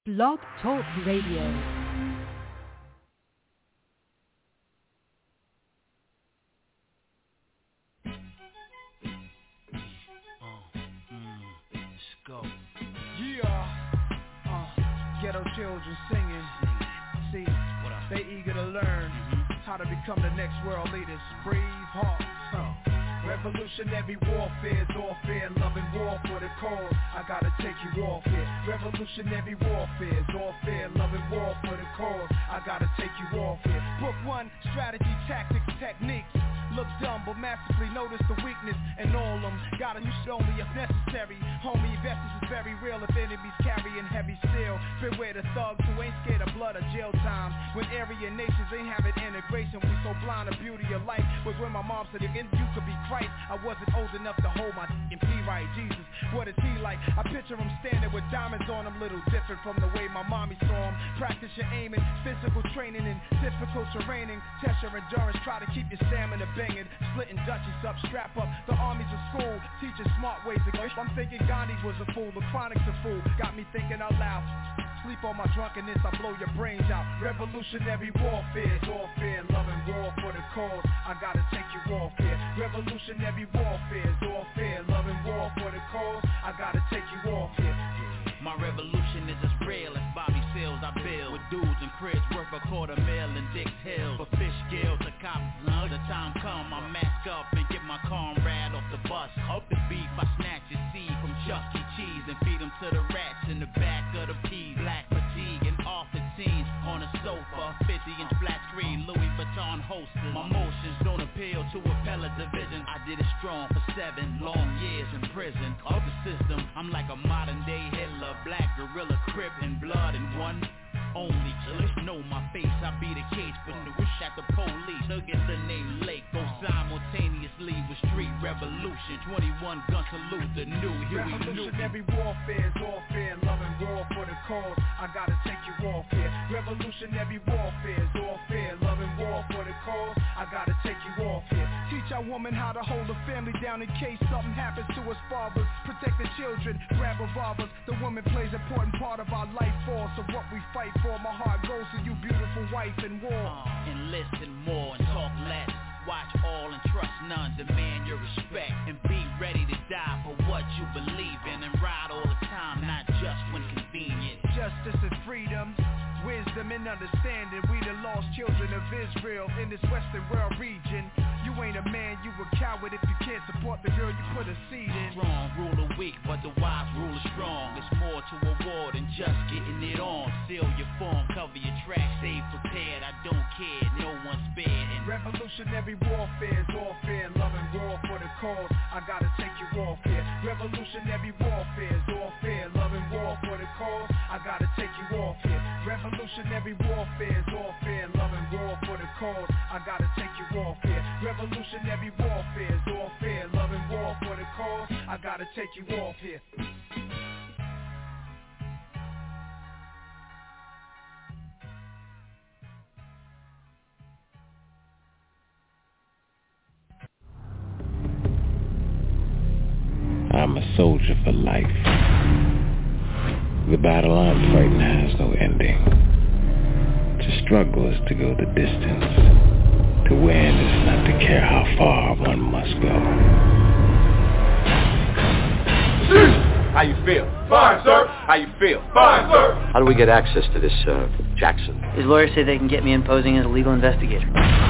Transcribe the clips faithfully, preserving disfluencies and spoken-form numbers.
Blog Talk Radio. Ghetto children singing, see, they eager to learn how to become the next world leaders. Brave hearts, huh? Revolutionary warfare, warfare, loving war for the cause. I gotta take you off here. Revolutionary warfare, warfare, loving war for the cause. I gotta take you off here. Book one, strategy, tactics, techniques. Look dumb, but masterfully notice the weakness in all them. Gotta use it only if necessary. Homie, investors is very real if enemies carrying heavy steel. Beware the thugs who ain't scared of blood or jail time. When area nations ain't having integration, we so blind the beauty of life. Was when my mom said, again, you could be Christ. I wasn't old enough to hold my f***ing P right. Jesus, what is he like? I picture him standing with diamonds on him, little different from the way my mommy saw him. Practice your aiming, physical training in difficult terraining. Test your endurance, try to keep your stamina banging. Splitting Dutchies up, strap up. The armies of school, teaching smart ways to go. I'm thinking Gandhi was a fool, the chronic's a fool. Got me thinking out loud. Sleep on my drunkenness, I blow your brains out. Revolutionary warfare, warfare, loving war for the cause. I gotta take you off here. Revolutionary warfare, warfare, loving war for the cause. I gotta take you off here. My revolution is as real as Bobby Seals. I build with dudes and cribs worth a quarter mil in Dix Hill. For fish gills, the cops, uh, the time come, I mask up and get my comrade off the bus. Up the beef, I snatch his seed from Chuck E. Cheese and feed him to the rats in the back of the peas. Black fatigue and off the teens on a sofa, fifty inch flat screen, Louis Vuitton holsters. My motions don't appeal to appellate division. I did it strong for seven long years in prison. Of the system, I'm like a modern day Hitler. Black gorilla, crib and blood in one only. Just know my face, I be the case. But the wish at the police, look at the name Lake. Go simultaneously with street revolution. Twenty-one gun salute, the new Huey Newton. Revolutionary warfare, warfare, loving war for the cause. I gotta take you off here. Revolutionary warfare, warfare, loving war for the cause. I gotta take you off here. Teach our woman how to hold a family down in case something happens to us fathers. Protect the children, grab revolvers. The woman plays an important part of our life force. So what we fight for, my heart goes to you, beautiful wife in war. Uh, and listen more and talk less. Watch all and trust none. Demand your respect and be ready to die for what you believe in. And ride all the time, not just when convenient. Justice and freedom, wisdom and understanding. We the lost children of Israel in this Western world region. You ain't a man, you a coward if you can't support the girl you put a seed in. Strong rule the weak, but the wise rule is strong. It's more to a war than just getting it on. Seal your form, cover your tracks, stay prepared. I don't care, no one's spared. And revolutionary warfare, warfare, loving war for the cause. I gotta take you off here. Revolutionary warfare, warfare, loving war for the cause. I gotta take you off here. Revolutionary warfare, warfare, loving war for the cause. I gotta take you off here. Revolutionary warfare, warfare, loving war for the cause. I gotta take you off here. I'm a soldier for life. The battle I'm fighting has no ending. To struggle is to go the distance. To win is not to care how far one must go. How you feel? Fine, sir. How you feel? Fine, sir. How do we get access to this, uh, Jackson? His lawyers say they can get me in posing as a legal investigator.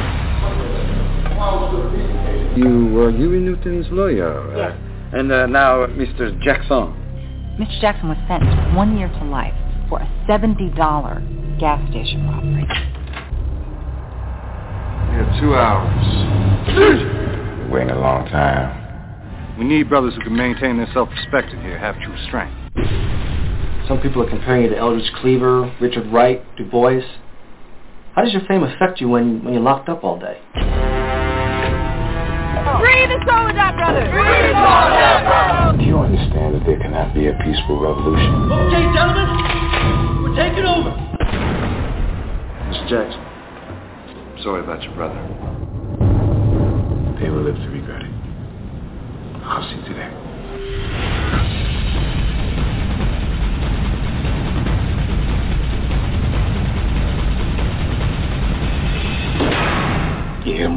You were Huey Newton's lawyer. Yes. Uh, and uh, now, Mister Jackson. Mister Jackson was sentenced one year to life for a seventy dollar gas station robbery. We have two hours. We're waiting a long time. We need brothers who can maintain their self-respect in here, have true strength. Some people are comparing you to Eldridge Cleaver, Richard Wright, Du Bois. How does your fame affect you when, when you're locked up all day? Free the Soledad brothers! Free the Soledad brothers! Do you understand that there cannot be a peaceful revolution? Okay, gentlemen, we're taking over. Mister Jackson, I'm sorry about your brother. They will live to regret it. I'll see to that.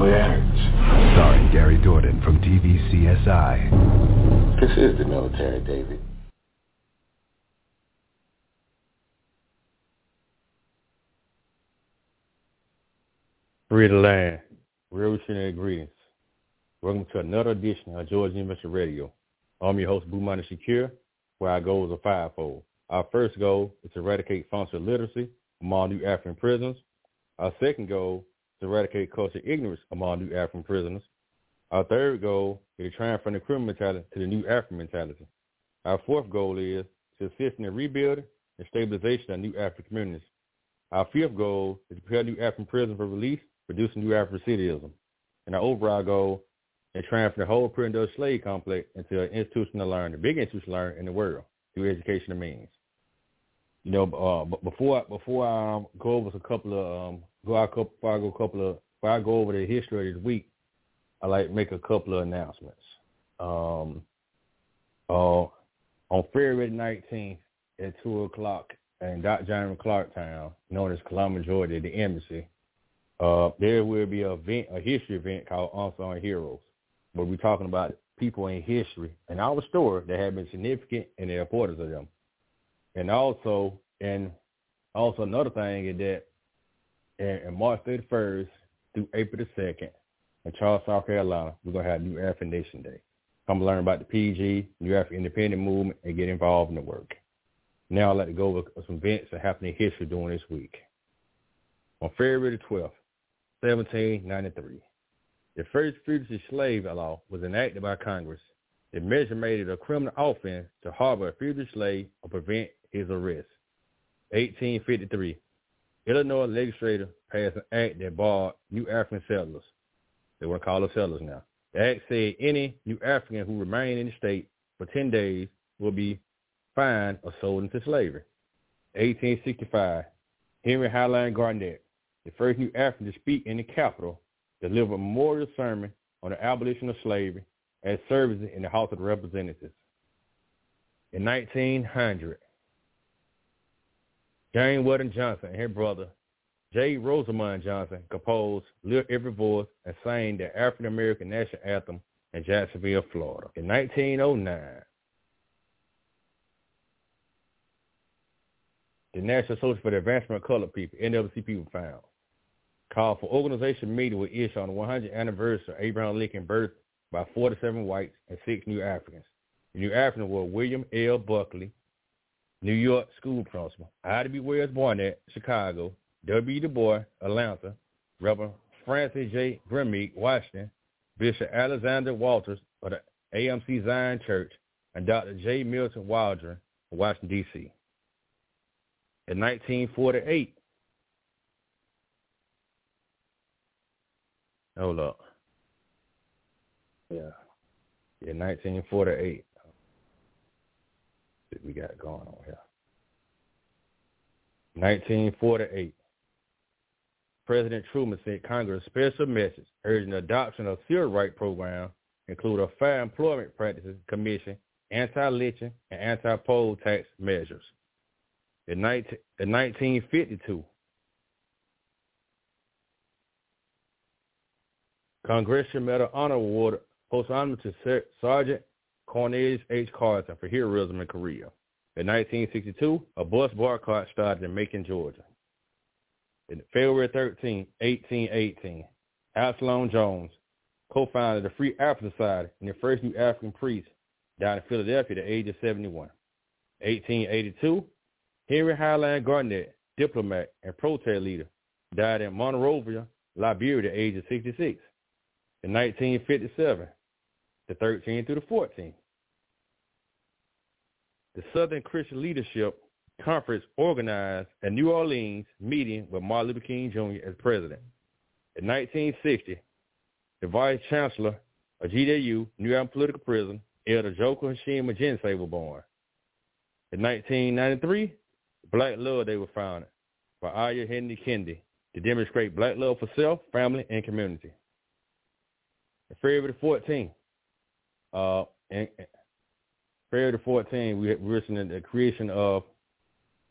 words. Starring Gary Jordan from T V C S I. This is the military, David. Free the land. Revolutionary greetings. Welcome to another edition of Georgia University Radio. I'm your host, Boumani Shakir, where our goals are fivefold. Our first goal is to eradicate functional literacy among new African prisoners. Our second goal is to eradicate cultural ignorance among new African prisoners. Our third goal is to transfer the criminal mentality to the new African mentality. Our fourth goal is to assist in the rebuilding and stabilization of new African communities. Our fifth goal is to prepare new African prisoners for release, reducing new African recidivism. And our overall goal is to transfer the whole pre-industrial slave complex into an institution to learn, the big institution to learn in the world through educational means. You know, uh, but before before I um, go over a couple of um, go out couple, before I go a couple of before I go over the history of this week, I like to make a couple of announcements. Um, uh, on February nineteenth at two o'clock in Doctor John Clarktown, known as Columbia, Georgia, the embassy, uh, there will be an event, a history event called Unsung Heroes, where we're talking about people in history and our story that have been significant in the importance of them. And also, and also another thing is that in, in March thirty-first through April the second in Charles, South Carolina, we're going to have New African Nation Day. Come learn about the P G, New African Independent Movement, and get involved in the work. Now I'd like to go over some events that happened in history during this week. On February the twelfth, seventeen ninety-three, the first fugitive slave law was enacted by Congress. The measure made it a criminal offense to harbor a fugitive slave or prevent his arrest. eighteen fifty-three, Illinois legislature passed an act that barred new African settlers. They want to call them settlers now. The act said any new African who remained in the state for ten days will be fined or sold into slavery. eighteen sixty-five, Henry Highland Garnett, the first new African to speak in the Capitol, delivered a memorial sermon on the abolition of slavery as services in the House of Representatives. In nineteen hundred, James Weldon Johnson and his brother, J. Rosamond Johnson, composed Lift Every Voice and sang the African-American national anthem in Jacksonville, Florida. In nineteen oh nine, the National Association for the Advancement of Colored People, N double C P, was found. Called for organization meeting with issue on the one hundredth anniversary of Abraham Lincoln's birth by forty-seven whites and six new Africans. The new Africans were William L. Buckley, New York school principal, Ida B. Wells Barnett, Chicago, W. Du Bois, Atlanta, Reverend Francis J. Grimmead, Washington, Bishop Alexander Walters of the A M C Zion Church, and Doctor J. Milton Waldron of Washington, D C In nineteen forty-eight, hold up. Yeah. In nineteen forty-eight. What we got going on here? nineteen forty-eight. President Truman sent Congress a special message urging the adoption of civil rights program, including a Fair Employment Practices Commission, anti-lynching, and anti-poll tax measures. In nineteen fifty-two, Congressional Medal of Honor awarded post-honor to Sergeant Cornelius H. Carson for heroism in Korea. In nineteen sixty-two, a bus boycott started in Macon, Georgia. In February thirteenth, eighteen eighteen, Absalom Jones, co-founded the Free African Society and the first new African priest, died in Philadelphia at the age of seventy-one. eighteen eighty-two, Henry Highland Garnett, diplomat and protest leader, died in Monrovia, Liberia at the age of sixty-six. In nineteen fifty-seven, the thirteenth through the fourteenth, the Southern Christian Leadership Conference organized a New Orleans meeting with Martin Luther King Junior as president. In nineteen sixty, the vice chancellor of G W U, New York Political Prison, Elder Joko Hashim Majensei, was born. In nineteen ninety-three, Black Love Day was founded by Aya Henry Kendi to demonstrate black love for self, family, and community. On February fourteenth, uh, and, February fourteenth, we witnessed the creation of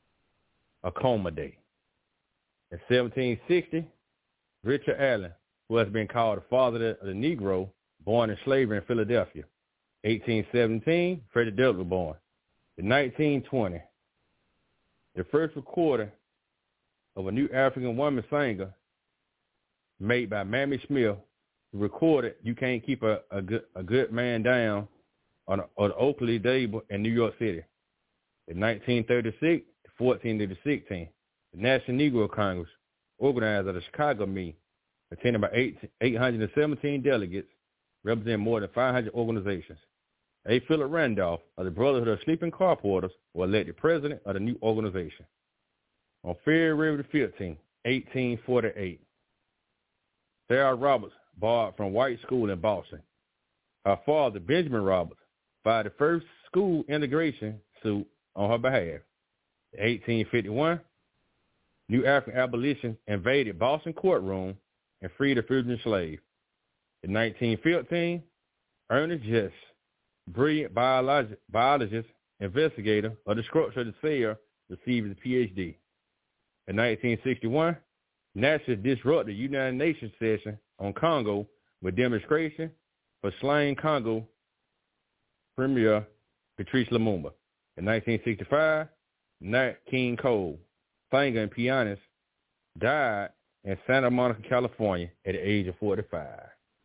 Acoma Day. In seventeen sixty, Richard Allen, who has been called the father of the Negro, born in slavery in Philadelphia. eighteen seventeen, Freddie Dudley was born. In nineteen twenty, the first recording of a new African woman singer made by Mamie Smith recorded "You Can't Keep a, a, good, a Good Man Down" on, a, on the Oakley label in New York City. In nineteen thirty-six, fourteen to sixteen, the National Negro Congress, organized at the Chicago meeting, attended by eight hundred seventeen delegates, representing more than five hundred organizations. A. Philip Randolph of the Brotherhood of Sleeping Car Porters was elected president of the new organization. On February the fifteenth, eighteen forty-eight, Sarah Roberts borrowed from White School in Boston. Her father, Benjamin Roberts, filed the first school integration suit on her behalf. In eighteen fifty-one, New African abolitionists invaded Boston courtroom and freed a fugitive slave. In nineteen fifteen, Ernest Just, brilliant biologi- biologist, investigator of the structure of the cell, received his P H D. In nineteen sixty-one, NASA disrupted the United Nations session on Congo with demonstration for slain Congo Premier Patrice Lumumba. In nineteen sixty-five, Nat King Cole, singer and pianist, died in Santa Monica, California at the age of forty-five.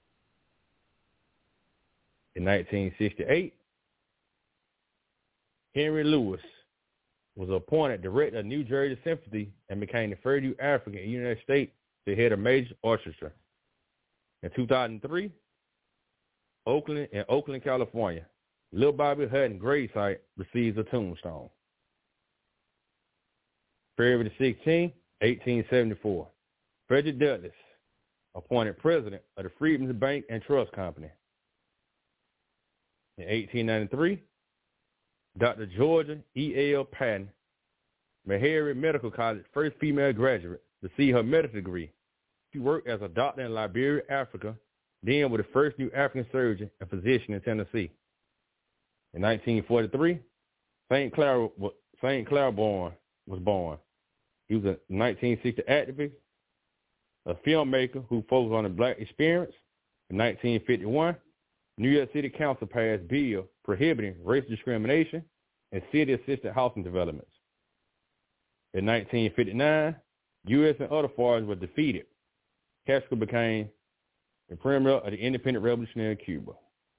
In nineteen sixty-eight, Henry Lewis was appointed director of New Jersey Symphony and became the first new African in the United States to head a major orchestra. In two thousand three, Oakland in Oakland, California, Little Bobby Hutton gravesite receives a tombstone. February sixteenth, eighteen seventy-four, Frederick Douglass appointed president of the Freedmen's Bank and Trust Company. In eighteen ninety-three, Doctor Georgia E L Patton, Meharry Medical College first female graduate, received her medical degree. She worked as a doctor in Liberia, Africa, then was the first new African surgeon and physician in Tennessee. In nineteen forty-three, Saint Clair, Saint Clairborn was born. He was a nineteen sixty activist, a filmmaker who focused on the black experience. In nineteen fifty-one, New York City Council passed bill prohibiting race discrimination and city-assisted housing developments. In nineteen fifty-nine, U S and other foreigners were defeated. Castro became the premier of the independent revolutionary Cuba.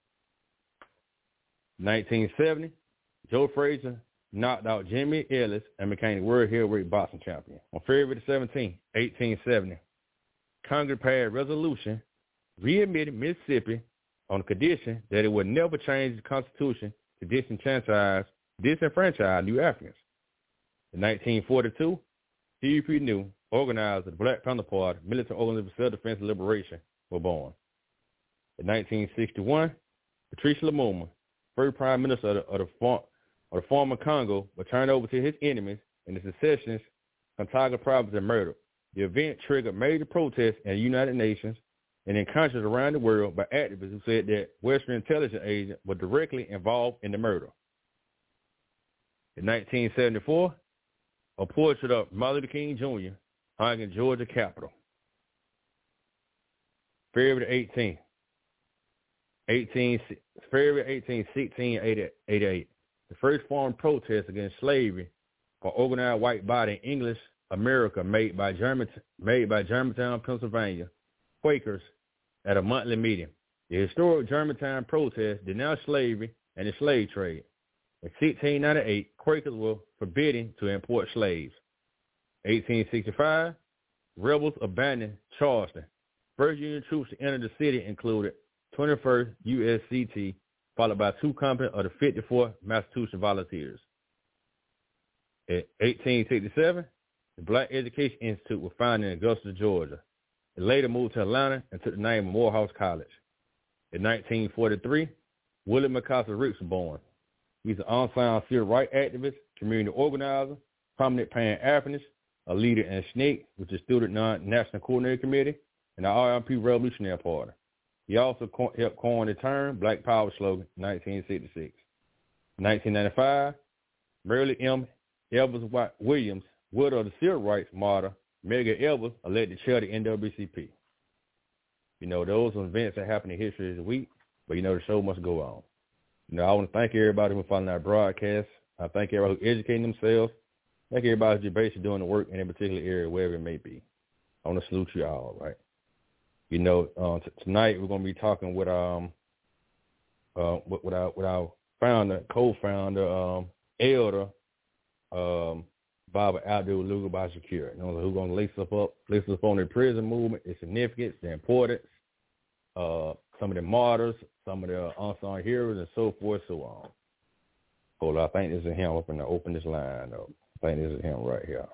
nineteen seventy, Joe Frazier knocked out Jimmy Ellis and became the world heavyweight boxing champion. On February seventeenth, eighteen seventy, Congress passed a resolution readmitting Mississippi on the condition that it would never change the Constitution to disenfranchise, disenfranchise new Africans. In nineteen forty-two, Huey P. New, organizer of the Black Panther Party, militant organization for self-defense and liberation, were born. In nineteen sixty-one, Patrice Lumumba, first prime minister of the, of the, of the former Congo, was turned over to his enemies and the secessionists Kantaga province and murdered. The event triggered major protests in the United Nations and in countries around the world by activists who said that Western intelligence agents were directly involved in the murder. In nineteen seventy-four, a portrait of Martin Luther King Junior hung in Georgia Capitol. February eighteenth, February eighteenth, sixteen eighty-eight, the first foreign protest against slavery for organized white body in English America made by German, made by Germantown, Pennsylvania, Quakers at a monthly meeting. The historic Germantown protest denounced slavery and the slave trade. In sixteen ninety-eight, Quakers were forbidden to import slaves. eighteen sixty-five, rebels abandoned Charleston. First Union troops to enter the city included twenty-first U S C T, followed by two companies of the fifty-fourth Massachusetts Volunteers. In eighteen sixty-seven, the Black Education Institute was founded in Augusta, Georgia. It later moved to Atlanta and took the name of Morehouse College. In nineteen forty-three, William McCausland Ricks was born. He's an unsigned civil rights activist, community organizer, prominent Pan-Africanist, a leader in S N C C, which is Student Non-National Coordinating Committee, and the R M P Revolutionary Party. He also co- helped coin the term Black Power slogan in nineteen sixty-six. In nineteen ninety-five, Mary M. Evers Williams, widow of the civil rights martyr Medgar Evers, elected chair of the N double A C P. You know, those are events that happen in history this week, but, you know, the show must go on. You know, I want to thank everybody for following our broadcast. I thank everybody who's educating themselves. Thank everybody who's basically doing the work in a particular area, wherever it may be. I want to salute you all, right? You know, uh, t- tonight we're going to be talking with um uh with, with our with our founder, co-founder, um, elder, um, Baba Abdul-Lugo Bashir. You know, who's going to lace us up, lace us up on the prison movement, its significance, the importance, uh, some of the martyrs, some of the unsung heroes, and so forth, so on. Hold on, I think this is him. I'm going to open this line up. I think this is him right here.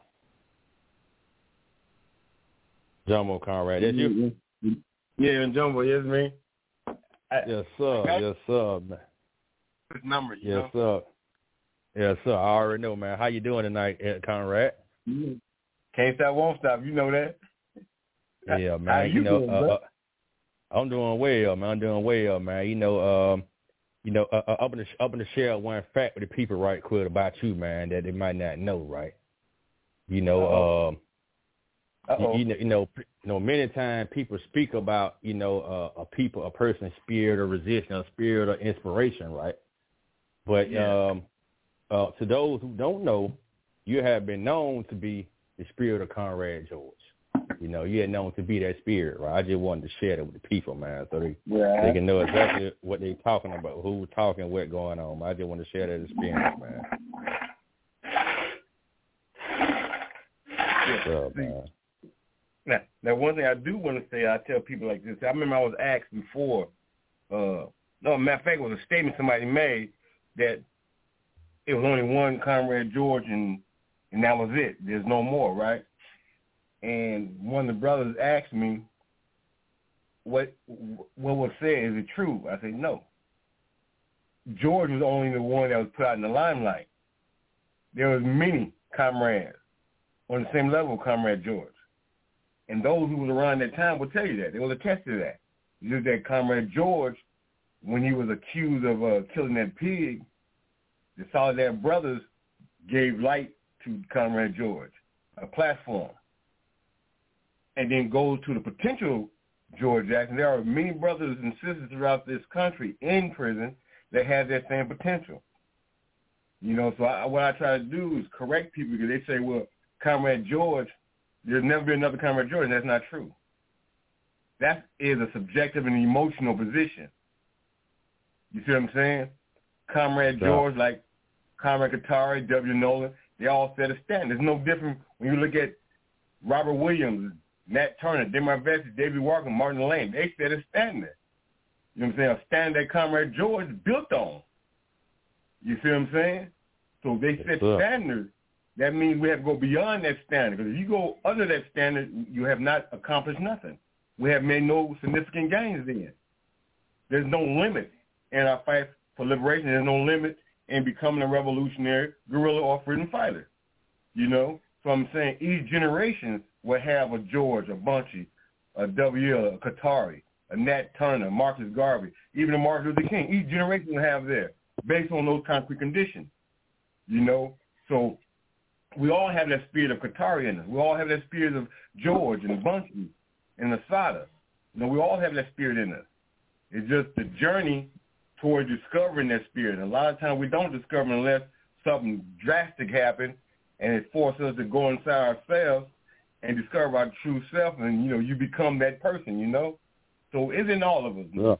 Jumbo Conrad, that's you? Yeah, Jumbo, yes, man. Yes, sir. Yes, sir, man. This number, you yes, know? sir. Yes, sir. I already know, man. How you doing tonight, Conrad? Mm-hmm. Can't stop, won't stop. You know that. Yeah, man. How you, you know, doing, uh, uh, I'm doing well, man. I'm doing well, man. You know, um, you know, uh, uh, up in the up in the share one fact with the people right quick about you, man, that they might not know, right? You know, Uh-oh. um, Uh-oh. you, you know, you know, you know, many times people speak about, you know, uh, a people, a person's spirit of resistance, a spirit of inspiration, right? But yeah. um, uh, to those who don't know, you have been known to be the spirit of Conrad George. You know, you had known to be that spirit, right? I just wanted to share that with the people, man, so they right. they can know exactly what they're talking about, who's talking, what's going on. I just want to share that experience, man. Yeah. So, man. Now, now, one thing I do want to say, I tell people like this. I remember I was asked before. Uh, no, matter of fact, it was a statement somebody made that it was only one Conrad George, and and that was it. There's no more, right? And one of the brothers asked me, "What what was said? Is it true?" I said, "No. George was only the one that was put out in the limelight. There was many comrades on the same level of Comrade George. And those who was around that time will tell you that. They will attest to that. Just that Comrade George, when he was accused of uh, killing that pig, the Solidarity Brothers gave light to Comrade George, a platform. And then goes to the potential George Jackson. There are many brothers and sisters throughout this country in prison that have that same potential. You know, so I, what I try to do is correct people because they say, well, Comrade George, there's never been another Comrade George, and that's not true. That is a subjective and emotional position. You see what I'm saying? Comrade yeah. George, like Comrade Katari, W. Nolan, they all set a standard. There's no different when you look at Robert Williams, Nat Turner, Demar Vesey, David Walker, Martin Lane. They set a standard. You know what I'm saying? A standard that Comrade George built on. You see what I'm saying? So they set yes, standards. That means we have to go beyond that standard. Because if you go under that standard, you have not accomplished nothing. We have made no significant gains then. There's no limit in our fight for liberation. There's no limit in becoming a revolutionary guerrilla or freedom fighter. You know? So I'm saying each generation will have a George, a Bunchy, a W L, a Katari, a Nat Turner, Marcus Garvey, even a Martin Luther King. Each generation will have there based on those concrete conditions. You know? So we all have that spirit of Katari in us. We all have that spirit of George and Bunchy and Asada. You know, we all have that spirit in us. It's just the journey towards discovering that spirit. And a lot of times we don't discover it unless something drastic happens and it forces us to go inside ourselves and discover our true self, and, you know, you become that person, you know? So it's in all of us. Yeah.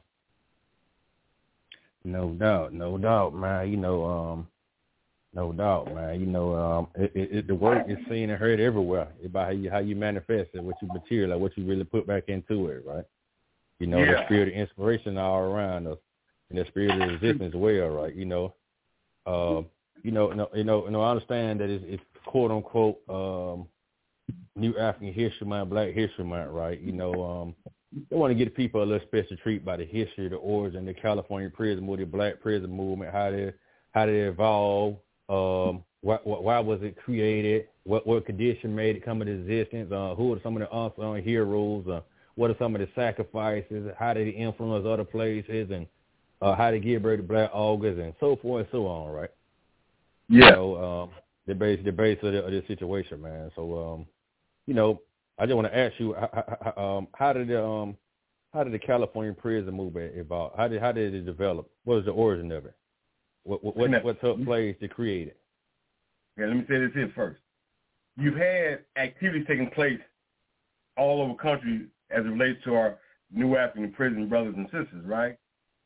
No doubt, no doubt, man. You know, um, no doubt, man. You know, um, it, it, it, the work is seen and heard everywhere about how you, how you manifest it, what you materialize, what you really put back into it, right? You know, yeah. the spirit of inspiration all around us, and the spirit of resistance as well, right? You know, uh, you know, no, you know, you know, I understand that it's, it's quote unquote um, New African History Month, Black History Month, right? You know, um, they want to get people a little special treat by the history, the origin, the California prison movement, the Black prison movement, how they how they evolved. Um, why, why was it created? What what condition made it come into existence? Uh, who are some of the unsung heroes? Uh, what are some of the sacrifices? How did it influence other places? And uh, how to give birth to Black August and so forth and so on, right? Yeah. So um, the base the base of, the, of this situation, man. So um, you know, I just want to ask you, how, how, um, how did the, um, how did the California prison movement evolve? How did how did it develop? What was the origin of it? What what, what, what took place to create it? Yeah, let me say this here first. You've had activities taking place all over the country as it relates to our New African prison brothers and sisters, right?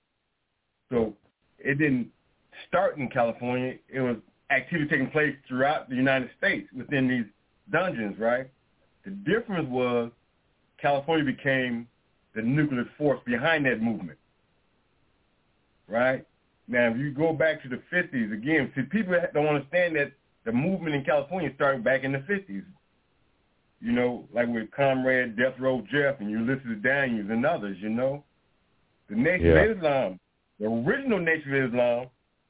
So it didn't start in California. It was activity taking place throughout the United States within these dungeons, right? The difference was California became the nuclear force behind that movement, right? Now, if you go back to the fifties, again, see, people don't understand that the movement in California started back in the fifties. You know, like with Comrade Death Row Jeff and Ulysses Daniels and others, you know. The Nation yeah. of Islam, the original Nation of Islam,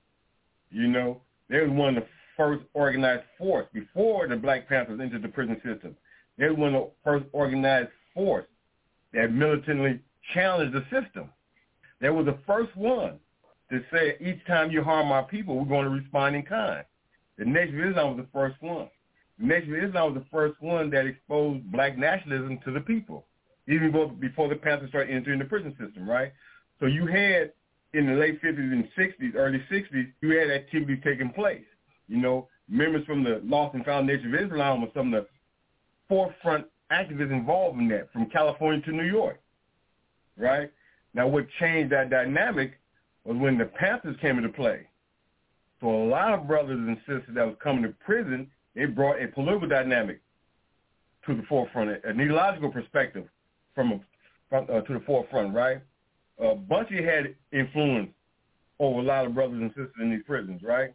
you know, they were one of the first organized force before the Black Panthers entered the prison system. They were one of the first organized force that militantly challenged the system. They were the first one to say, each time you harm our people, we're going to respond in kind. The Nation of Islam was the first one. The Nation of Islam was the first one that exposed black nationalism to the people, even before the Panthers started entering the prison system, right? So you had, in the late fifties and sixties, early sixties, you had activity taking place. You know, members from the Lost and Found Nation of Islam were some of the forefront activists involved in that, from California to New York, right? Now, what changed that dynamic was when the Panthers came into play. So a lot of brothers and sisters that was coming to prison, they brought a political dynamic to the forefront, an ideological perspective from, a, from uh, to the forefront, right? A bunch of had influence over a lot of brothers and sisters in these prisons, right?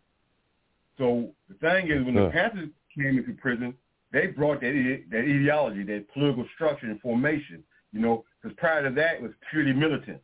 So the thing is, when the Panthers came into prison, they brought that that ideology, that political structure and formation, you know, because prior to that, it was purely militant.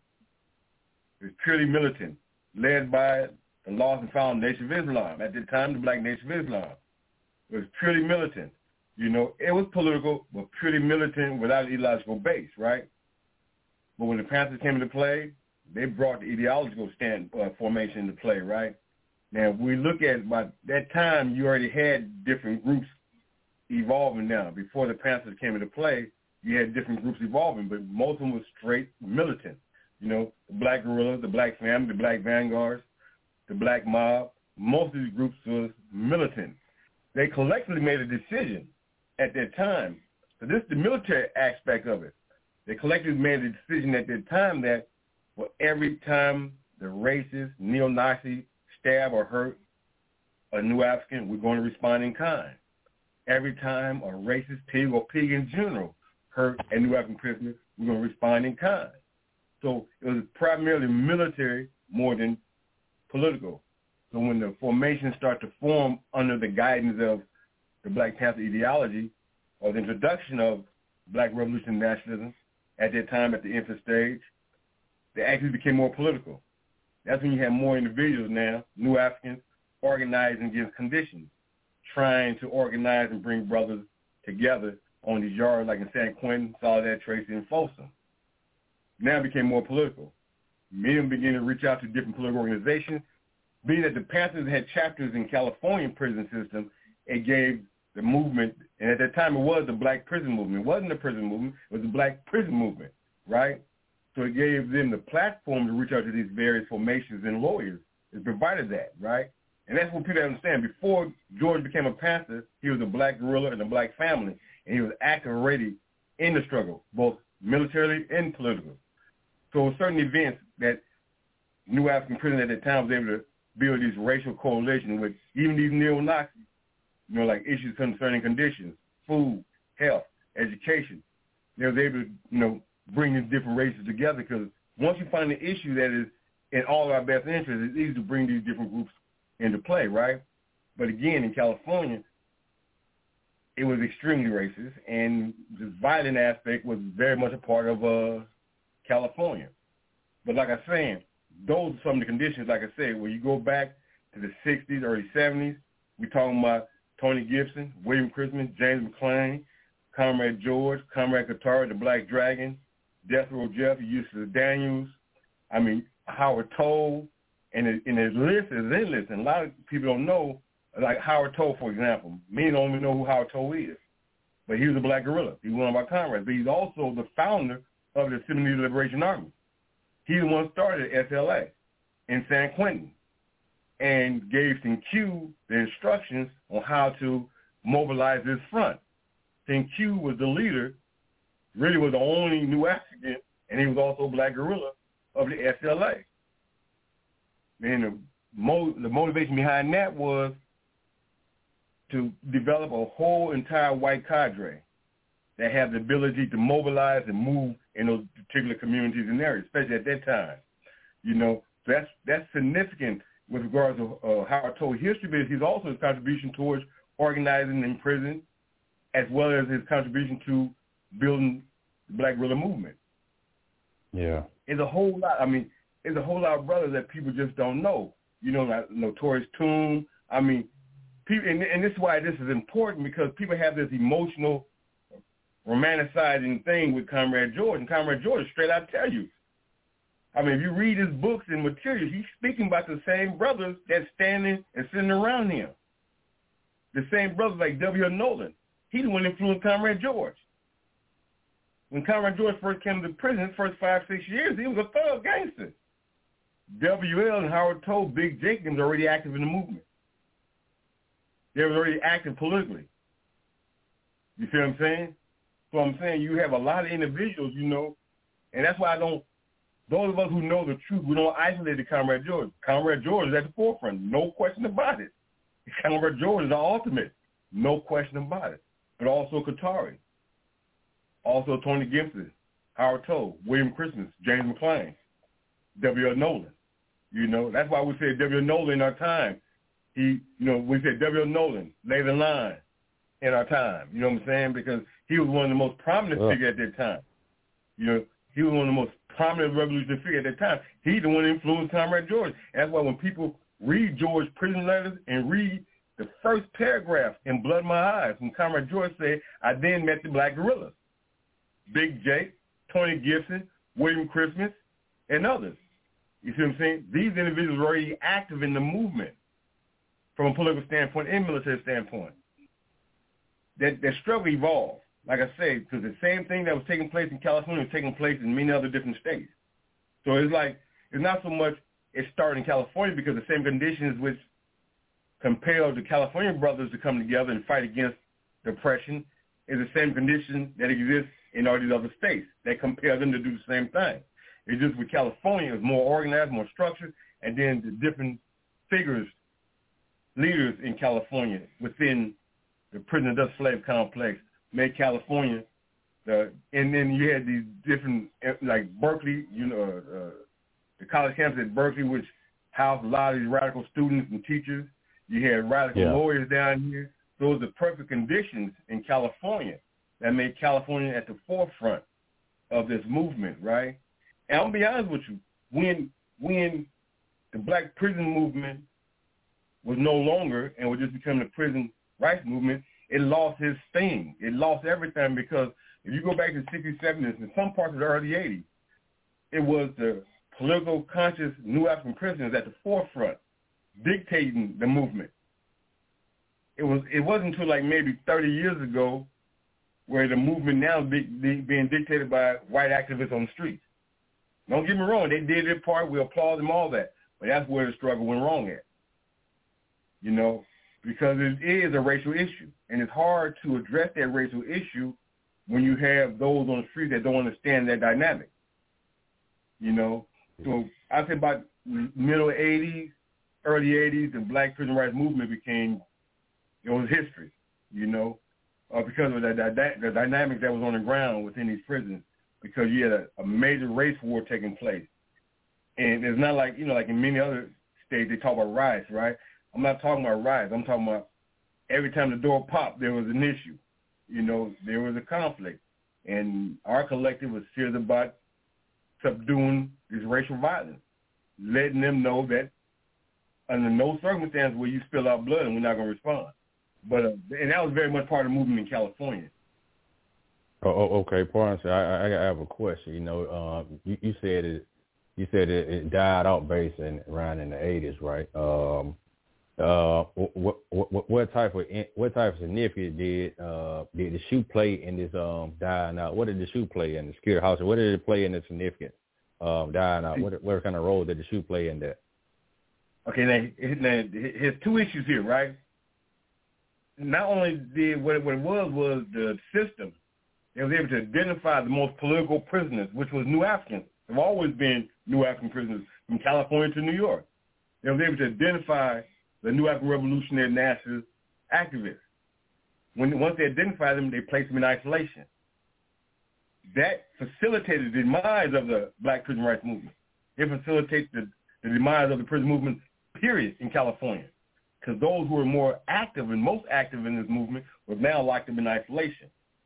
It was purely militant, led by the Lost and Found Nation of Islam. At the time, the Black Nation of Islam. It was purely militant. You know, it was political, but purely militant without an ideological base, right? But when the Panthers came into play, they brought the ideological stand uh, formation into play, right? Now, if we look at, by that time, you already had different groups evolving now. Before the Panthers came into play, you had different groups evolving, but most of them were straight militant. You know, the Black Guerrillas, the Black Family, the Black Vanguards, the Black Mob. Most of these groups was militant. They collectively made a decision at that time. So this is the military aspect of it. They collectively made a decision at that time that for every time the racist, neo-Nazi stab or hurt a New African, we're going to respond in kind. Every time a racist pig or pig in general hurt a New African prisoner, we're going to respond in kind. So it was primarily military more than political. So when the formations start to form under the guidance of the Black Panther ideology or the introduction of Black Revolution nationalism at that time at the infant stage, the activities became more political. That's when you have more individuals now, New Africans, organizing against conditions, trying to organize and bring brothers together on these yards like in San Quentin, Soledad, Tracy, and Folsom. Now it became more political. Men began to reach out to different political organizations. Being that the Panthers had chapters in California prison system, it gave the movement, and at that time it was the Black prison movement. It wasn't the prison movement, it was the Black prison movement, right? So it gave them the platform to reach out to these various formations and lawyers. It provided that, right? And that's what people understand. Before George became a Panther, he was a Black guerrilla and a Black family, and he was active already in the struggle, both militarily and politically. So certain events that New African prison at that time was able to build these racial coalitions with even these neo-Nazis, you know, like issues concerning conditions, food, health, education. They was able to, you know, bring these different races together because once you find an issue that is in all of our best interests, it's easy to bring these different groups into play, right? But again, in California, it was extremely racist, and the violent aspect was very much a part of uh, California. But like I was saying, those are some of the conditions, like I said, when you go back to the sixties, early seventies, we're talking about Tony Gibson, William Christmas, James McClain, Comrade George, Comrade Katara, the Black Dragon, Death Row Jeff, Ulysses Daniels, I mean, Howard Toll, and, it, and his list is endless, and a lot of people don't know, like Howard Toll, for example. Many don't even know who Howard Toll is, but he was a Black guerrilla. He was one of our comrades, but he's also the founder of the Sudanese Liberation Army. He the one started S L A in San Quentin and gave Saint Q the instructions on how to mobilize this front. Saint Q was the leader, really was the only New African, and he was also a black guerrilla of the S L A. And the, mo- the motivation behind that was to develop a whole entire white cadre that have the ability to mobilize and move in those particular communities and areas, especially at that time. You know, so that's that's significant with regards to uh, Howard told history, but he's also his contribution towards organizing in prison, as well as his contribution to building the Black Guerrilla Movement. Yeah. It's a whole lot. I mean, there's a whole lot of brothers that people just don't know. You know, like Notorious Tomb. I mean, people, and, and this is why this is important, because people have this emotional, romanticizing thing with Comrade George, and Comrade George straight out tell you. I mean, if you read his books and materials, he's speaking about the same brothers that's standing and sitting around him. The same brothers like W L Nolan. He's the one that influenced Comrade George. When Comrade George first came to prison, his first five, six years, he was a thug gangster. W L and Howard told Big Jenkins were already active in the movement. They were already active politically. You see what I'm saying? So I'm saying you have a lot of individuals, you know, and that's why I don't, those of us who know the truth, we don't isolate the Comrade George. Comrade George is at the forefront, no question about it. Comrade George is the ultimate, no question about it. But also Qatari, also Tony Gibson, Howard Toe, William Christmas, James McClain, W L Nolan. You know, that's why we say W L Nolan in our time. He, you know, we said W L Nolan, lay the line in our time. You know what I'm saying? Because he was one of the most prominent yeah. figures at that time. You know, he was one of the most prominent revolutionary figures at that time. He's the one that influenced Comrade George. And that's why when people read George's prison letters and read the first paragraph in Blood in My Eyes, when Comrade George said, I then met the Black Guerrillas, Big Jake, Tony Gibson, William Christmas, and others. You see what I'm saying? These individuals were already active in the movement from a political standpoint and military standpoint. That, that struggle evolved, like I say, because the same thing that was taking place in California was taking place in many other different states. So it's like, it's not so much it started in California because the same conditions which compelled the California brothers to come together and fight against depression is the same condition that exists in all these other states that compel them to do the same thing. It's just with California, it's more organized, more structured, and then the different figures, leaders in California within the prison industrial slave complex made California, the, and then you had these different, like Berkeley, you know, uh, the college campus at Berkeley, which housed a lot of these radical students and teachers. You had radical yeah. lawyers down here. Those are perfect conditions in California that made California at the forefront of this movement, right? And I'll be honest with you, when when the black prison movement was no longer and was just becoming the prison rights movement, it lost its sting. It lost everything because if you go back to the sixties, seventies, and some parts of the early eighties, it was the political conscious New African prisoners at the forefront dictating the movement. It was. It wasn't until like maybe thirty years ago where the movement now is be, be, being dictated by white activists on the streets. Don't get me wrong. They did their part. We applaud them, all that. But that's where the struggle went wrong at. You know, because it is a racial issue. And it's hard to address that racial issue when you have those on the street that don't understand that dynamic. You know, so I say about middle eighties, early eighties, the black prison rights movement became, it was history, you know, uh, because of the, the, the dynamic that was on the ground within these prisons, because you had a, a major race war taking place. And it's not like, you know, like in many other states, they talk about riots, right? I'm not talking about riots. I'm talking about every time the door popped, there was an issue. You know, there was a conflict. And our collective was serious about subduing this racial violence, letting them know that under no circumstance will you spill our blood and we're not going to respond. But uh, and that was very much part of the movement in California. Oh, oh okay, Parson, I, I, I have a question. You know, uh, you, you said it. You said it, it died out basically around in the eighties, right? Um, Uh, what, what what type of what type of significance did uh did the shoe play in this um dying out? What did the shoe play in the security house? What did it play in the significance um dying out? What what kind of role did the shoe play in that? Okay, now, now here's two issues here, right? Not only did what it, what it was was the system. They was able to identify the most political prisoners, which was New Africans. There have always been New African prisoners from California to New York. They was able to identify the New African Revolutionary Nationalist activists. When once they identified them, they placed them in isolation. That facilitated the demise of the Black prison rights movement. It facilitates the, the demise of the prison movement, period, in California. Because those who were more active and most active in this movement were now locked up in isolation.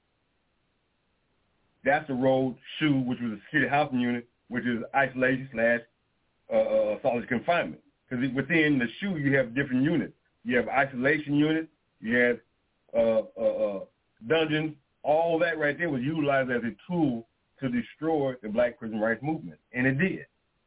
That's the road S H U, which was a security housing unit, which is isolation slash uh, uh, solitary confinement. Because within the S H U, you have different units. You have isolation units, you have uh, uh, uh, dungeons. All that right there was utilized as a tool to destroy the Black prison rights movement, and it did.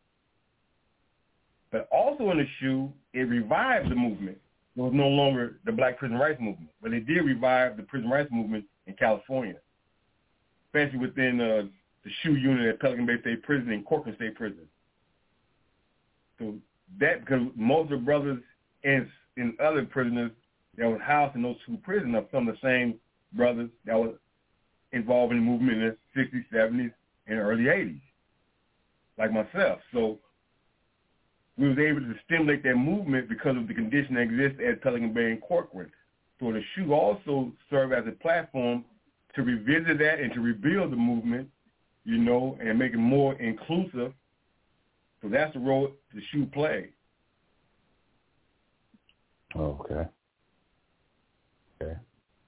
But also in the S H U, it revived the movement. It was no longer the Black prison rights movement, but it did revive the prison rights movement in California, especially within uh, the S H U unit at Pelican Bay State Prison and Corcoran State Prison. So that, because most of the brothers and, and other prisoners that was housed in those two prisons are some of the same brothers that was involved in the movement in the sixties, seventies, and early eighties, like myself. So we was able to stimulate that movement because of the condition that exists at Pelican Bay and Corcoran. So the S H U also served as a platform to revisit that and to rebuild the movement, you know, and make it more inclusive. So that's the role the S H U played. Okay. Okay.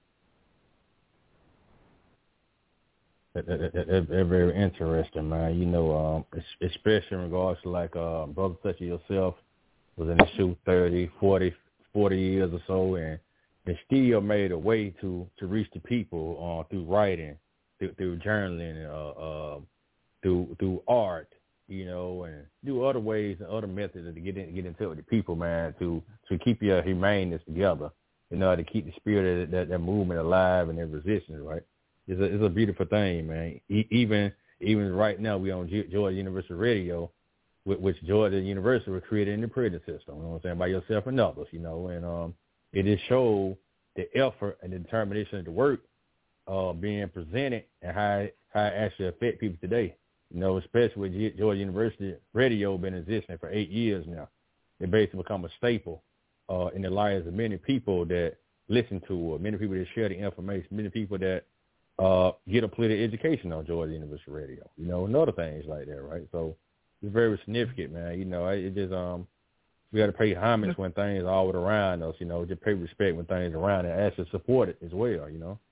That, that, that, that, that's very interesting, man. You know, um, especially in regards to like uh, brothers such as yourself was in the S H U thirty, forty, forty years or so, and, and still made a way to, to reach the people uh, through writing, through, through journaling, uh, uh, through through art, you know, and do other ways and other methods to get in, get in touch with the people, man, to to keep your humaneness together, you know, to keep the spirit of that, that movement alive and their resistance, right? It's a, it's a beautiful thing, man. E- even even right now, we on G- Georgia University Radio, which, which Georgia University was created in the prison system, you know what I'm saying, by yourself and others, you know, and um, it just showed the effort and the determination of the work uh, being presented and how it, how it actually affect people today. You know, especially with G- Georgia University Radio been existing for eight years now. It basically become a staple uh, in the lives of many people that listen to it, many people that share the information, many people that uh, get a political education on Georgia University Radio, you know, and other things like that, right? So it's very significant, man. You know, it just, um, we got to pay homage when things are all around us, you know, just pay respect when things are around and actually support it as well, you know.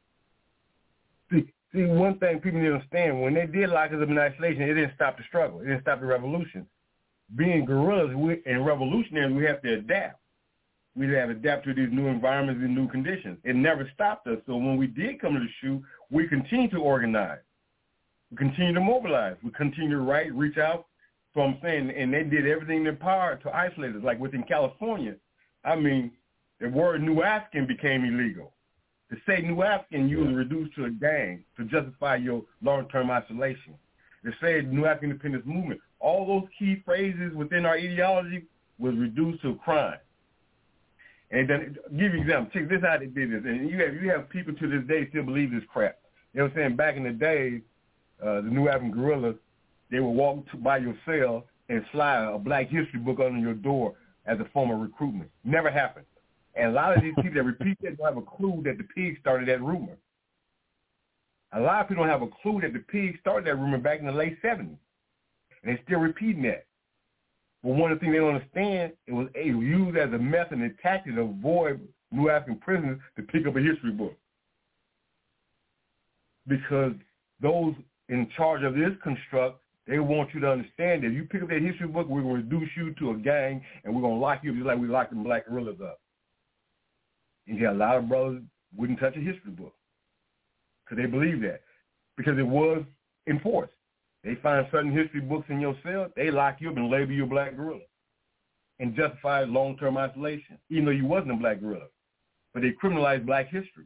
See, see, one thing people need to understand, when they did lock us up in isolation, it didn't stop the struggle. It didn't stop the revolution. Being guerrillas we, and revolutionaries, we have to adapt. We have to adapt to these new environments and new conditions. It never stopped us. So when we did come to the S H U, we continued to organize. We continued to mobilize. We continued to write, reach out. So I'm saying, and they did everything in their power to isolate us. Like within California, I mean, the word New African became illegal. To say New African, you was reduced to a gang to justify your long-term isolation. To say New African Independence Movement, all those key phrases within our ideology was reduced to a crime. And then, give you an example. Check this out, they did this. And you have you have people to this day still believe this crap. You know what I'm saying? Back in the day, uh, the New African guerrillas, they would walk to, by your cell and slide a Black history book under your door as a form of recruitment. Never happened. And a lot of these people that repeat that don't have a clue that the pig started that rumor. A lot of people don't have a clue that the pig started that rumor back in the late seventies. And they're still repeating that. But one of the things they don't understand, it was, it was used as a method and tactic to avoid New African prisoners to pick up a history book. Because those in charge of this construct, they want you to understand that if you pick up that history book, we're going to reduce you to a gang, and we're going to lock you up just like we locked them Black guerrillas up. And yeah, a lot of brothers wouldn't touch a history book because they believe that, because it was enforced. They find certain history books in your cell, they lock you up and label you a Black guerrilla. and justified long-term isolation, even though you wasn't a black guerrilla. But they criminalized black history.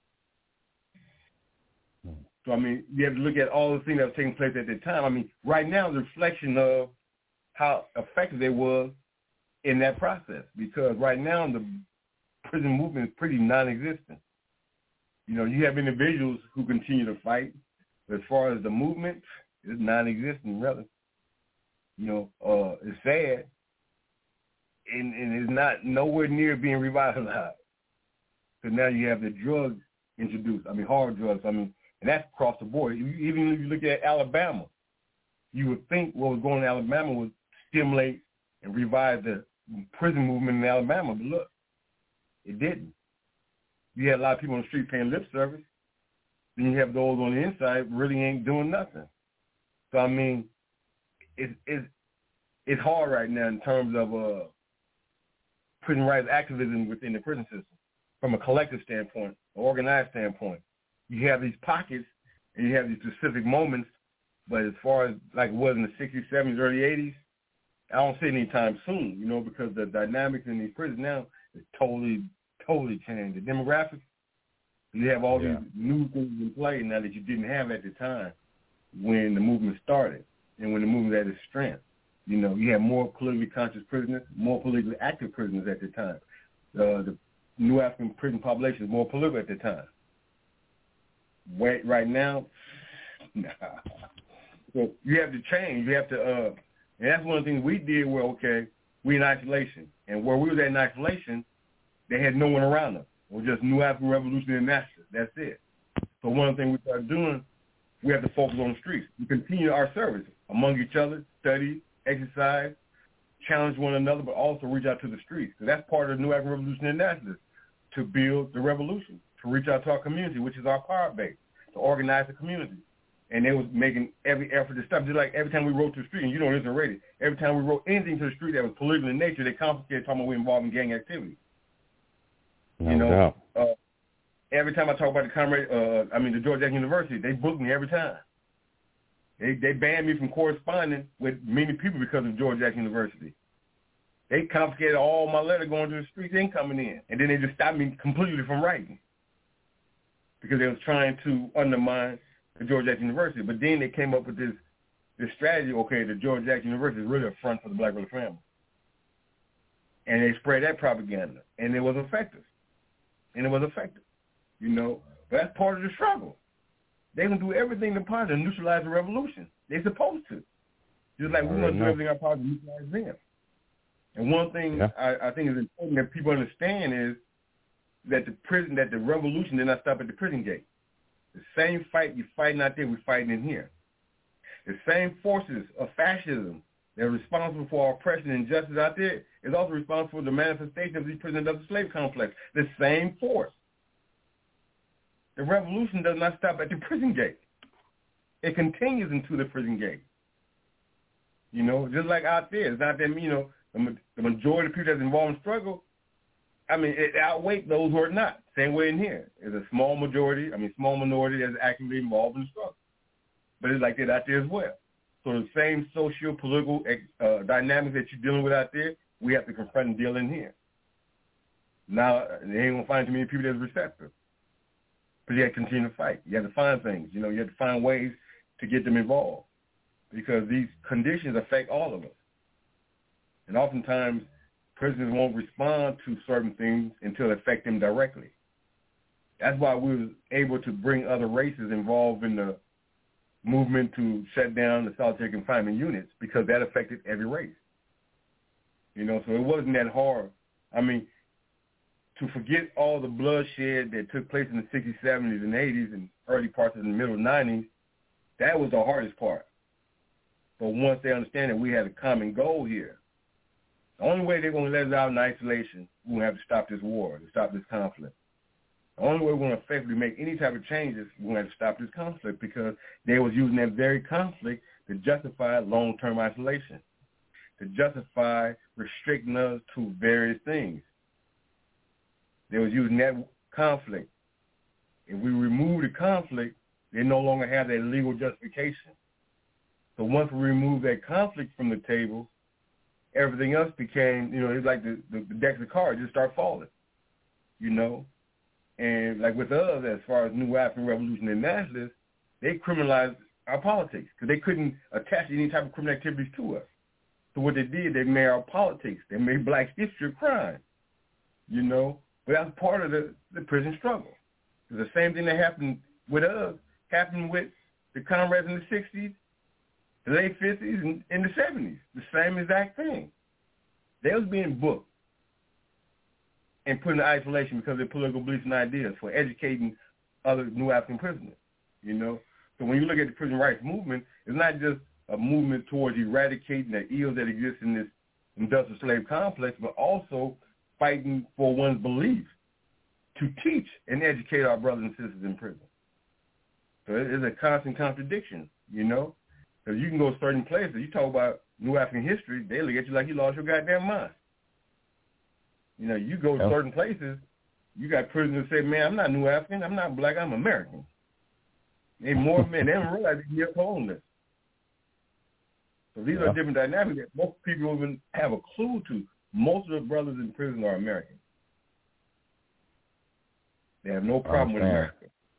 So, I mean, you have to look at all the things that were taking place at that time. I mean, right now, the reflection of how effective they was in that process, because right now the prison movement is pretty non-existent. You know, you have individuals who continue to fight, but as far as the movement, it's non-existent, really. You know, uh, it's sad, and, and it's not nowhere near being revitalized. So now you have the drugs introduced. I mean, hard drugs. I mean, and that's across the board. Even if you look at Alabama, you would think what was going on in Alabama would stimulate and revive the prison movement in Alabama, but look, it didn't. You had a lot of people on the street paying lip service. Then you have those on the inside really ain't doing nothing. So, I mean, it's it's it's hard right now in terms of uh, prison rights activism within the prison system from a collective standpoint, an organized standpoint. You have these pockets and you have these specific moments, but as far as like it was in the sixties, seventies, early eighties, I don't see it anytime soon, you know, because the dynamics in these prisons now is totally, totally changed. The demographics, you have all yeah. these new things in play now that you didn't have at the time when the movement started and when the movement had its strength. You know, you had more politically conscious prisoners, more politically active prisoners at the time. Uh, the New African prison population is more political at the time. Wait, right now, nah. So you have to change. You have to, uh, and that's one of the things we did where, okay, we in isolation. And where we was at in isolation, they had no one around us. It was just New African Revolutionary Masters. That's it. So one of the things we started doing, we have to focus on the streets. We continue our service among each other, study, exercise, challenge one another, but also reach out to the streets. So that's part of the New African Revolutionary Nationalists, to build the revolution, to reach out to our community, which is our power base, to organize the community. And they was making every effort to stop. Just like every time we wrote to the street, and you know this already, every time we wrote anything to the street that was political in nature, they confiscated talking about we involved in gang activity. No you know, doubt. Uh, every time I talk about the comrade, uh, I mean the George Jackson University, they booked me every time. They they banned me from corresponding with many people because of George Jackson University. They confiscated all my letter going to the streets and coming in, and then they just stopped me completely from writing because they was trying to undermine the George Jackson University. But then they came up with this this strategy. Okay, the George Jackson University is really a front for the black family, and they spread that propaganda, and it was effective. And it was effective, you know. But that's part of the struggle. They're going to do everything in part to neutralize the revolution. They're supposed to. Just like we're going to do everything in our part to neutralize them. And one thing yeah. I, I think is important that people understand is that the prison, that the revolution did not stop at the prison gate. The same fight you're fighting out there, we're fighting in here. The same forces of fascism that are responsible for our oppression and injustice out there is also responsible for the manifestation of these prison industrial slave complex. The same force. The revolution does not stop at the prison gate. It continues into the prison gate. You know, just like out there. It's not that, you know, the, the majority of people that's involved in struggle, I mean, it outweighs those who are not. Same way in here. There's a small majority, I mean, small minority that's actively involved in the struggle. But it's like that out there as well. So the same socio-political uh, dynamics that you're dealing with out there, we have to confront and deal in here. Now, they ain't going to find too many people that's receptive. But you have to continue to fight. You have to find things. You know, you have to find ways to get them involved because these conditions affect all of us. And oftentimes, prisoners won't respond to certain things until it affects them directly. That's why we were able to bring other races involved in the movement to shut down the solitary confinement units because that affected every race. You know, so it wasn't that hard. I mean, to forget all the bloodshed that took place in the sixties, seventies, and eighties and early parts of the middle nineties, that was the hardest part. But once they understand that we had a common goal here, the only way they're going to let us out in isolation, we're going to have to stop this war, to stop this conflict. The only way we're going to effectively make any type of changes, we're going to have to stop this conflict because they was using that very conflict to justify long-term isolation, to justify restricting us to various things. They was using that conflict. If we remove the conflict, they no longer have that legal justification. So once we remove that conflict from the table, everything else became, you know, it's like the, the, the decks of cards just start falling, you know. And like with us, as far as New African Revolutionary Nationalists, they criminalized our politics because they couldn't attach any type of criminal activities to us. So what they did, they made our politics. They made black history a crime, you know. But that's part of the, the prison struggle. The same thing that happened with us happened with the comrades in the sixties, the late fifties, and in the seventies. The same exact thing. They was being booked and put in isolation because of their political beliefs and ideas for educating other New African prisoners, you know. So when you look at the prison rights movement, it's not just a movement towards eradicating the ills that exist in this industrial slave complex, but also fighting for one's belief to teach and educate our brothers and sisters in prison. So it's a constant contradiction, you know, because you can go to certain places. You talk about New African history, they look at you like you lost your goddamn mind. You know, you go to certain places, you got prisoners say, man, I'm not New African, I'm not black, I'm American. They more men, they don't realize they can hold this. So these yeah. are different dynamics that most people don't even have a clue to. Most of the brothers in prison are American. They have no problem with America.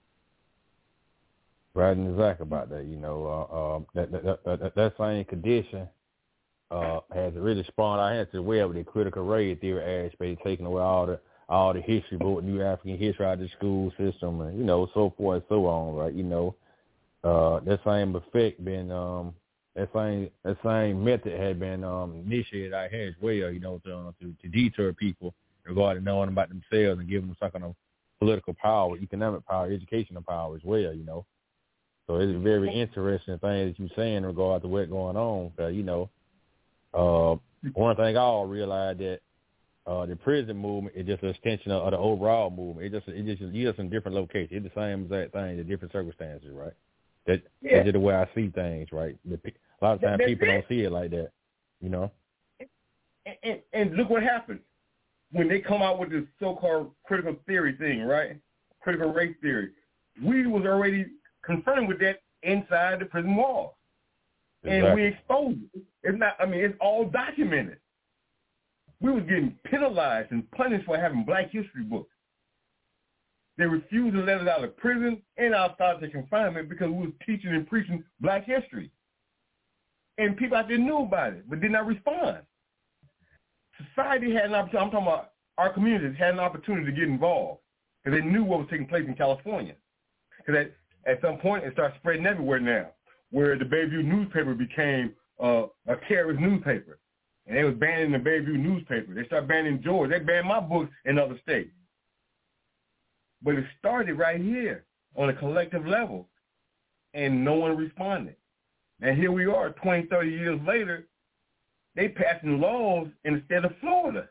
Right, and exactly about that. You know, uh, um, that, that, that that same condition uh, has really spawned out into the web with the critical race theory aspect, taking away all the all the history book, New African history out of the school system, and you know, so forth and so on. Right, you know, uh, that same effect been um, that same that same method had been um, initiated out here as well. You know, to, to, to deter people regarding knowing about themselves and giving them some kind of political power, economic power, educational power as well. You know. So it's a very interesting thing that you're saying in regard to what's going on. Uh, you know, uh, one thing I all realize that uh, the prison movement is just an extension of, of the overall movement. It just it just just in different locations. It's the same exact thing in different circumstances, right? That yeah. That's just the way I see things, right? The, a lot of times that's people it. don't see it like that, you know. And, and, and look what happened when they come out with this so-called critical theory thing, right? Critical race theory. We was already concerned with that inside the prison walls. Exactly. And we exposed it. It's not, I mean, it's all documented. We was getting penalized and punished for having black history books. They refused to let us out of prison and out of solitary confinement because we was teaching and preaching black history. And people out there knew about it, but did not respond. Society had an opportunity, I'm talking about our communities had an opportunity to get involved because they knew what was taking place in California. Because at some point, it started spreading everywhere now, where the Bayview newspaper became uh, a terrorist newspaper. And they was banning the Bayview newspaper. They started banning George. They banned my books in other states. But it started right here on a collective level, and no one responded. And here we are, twenty, thirty years later, they passing laws in the state of Florida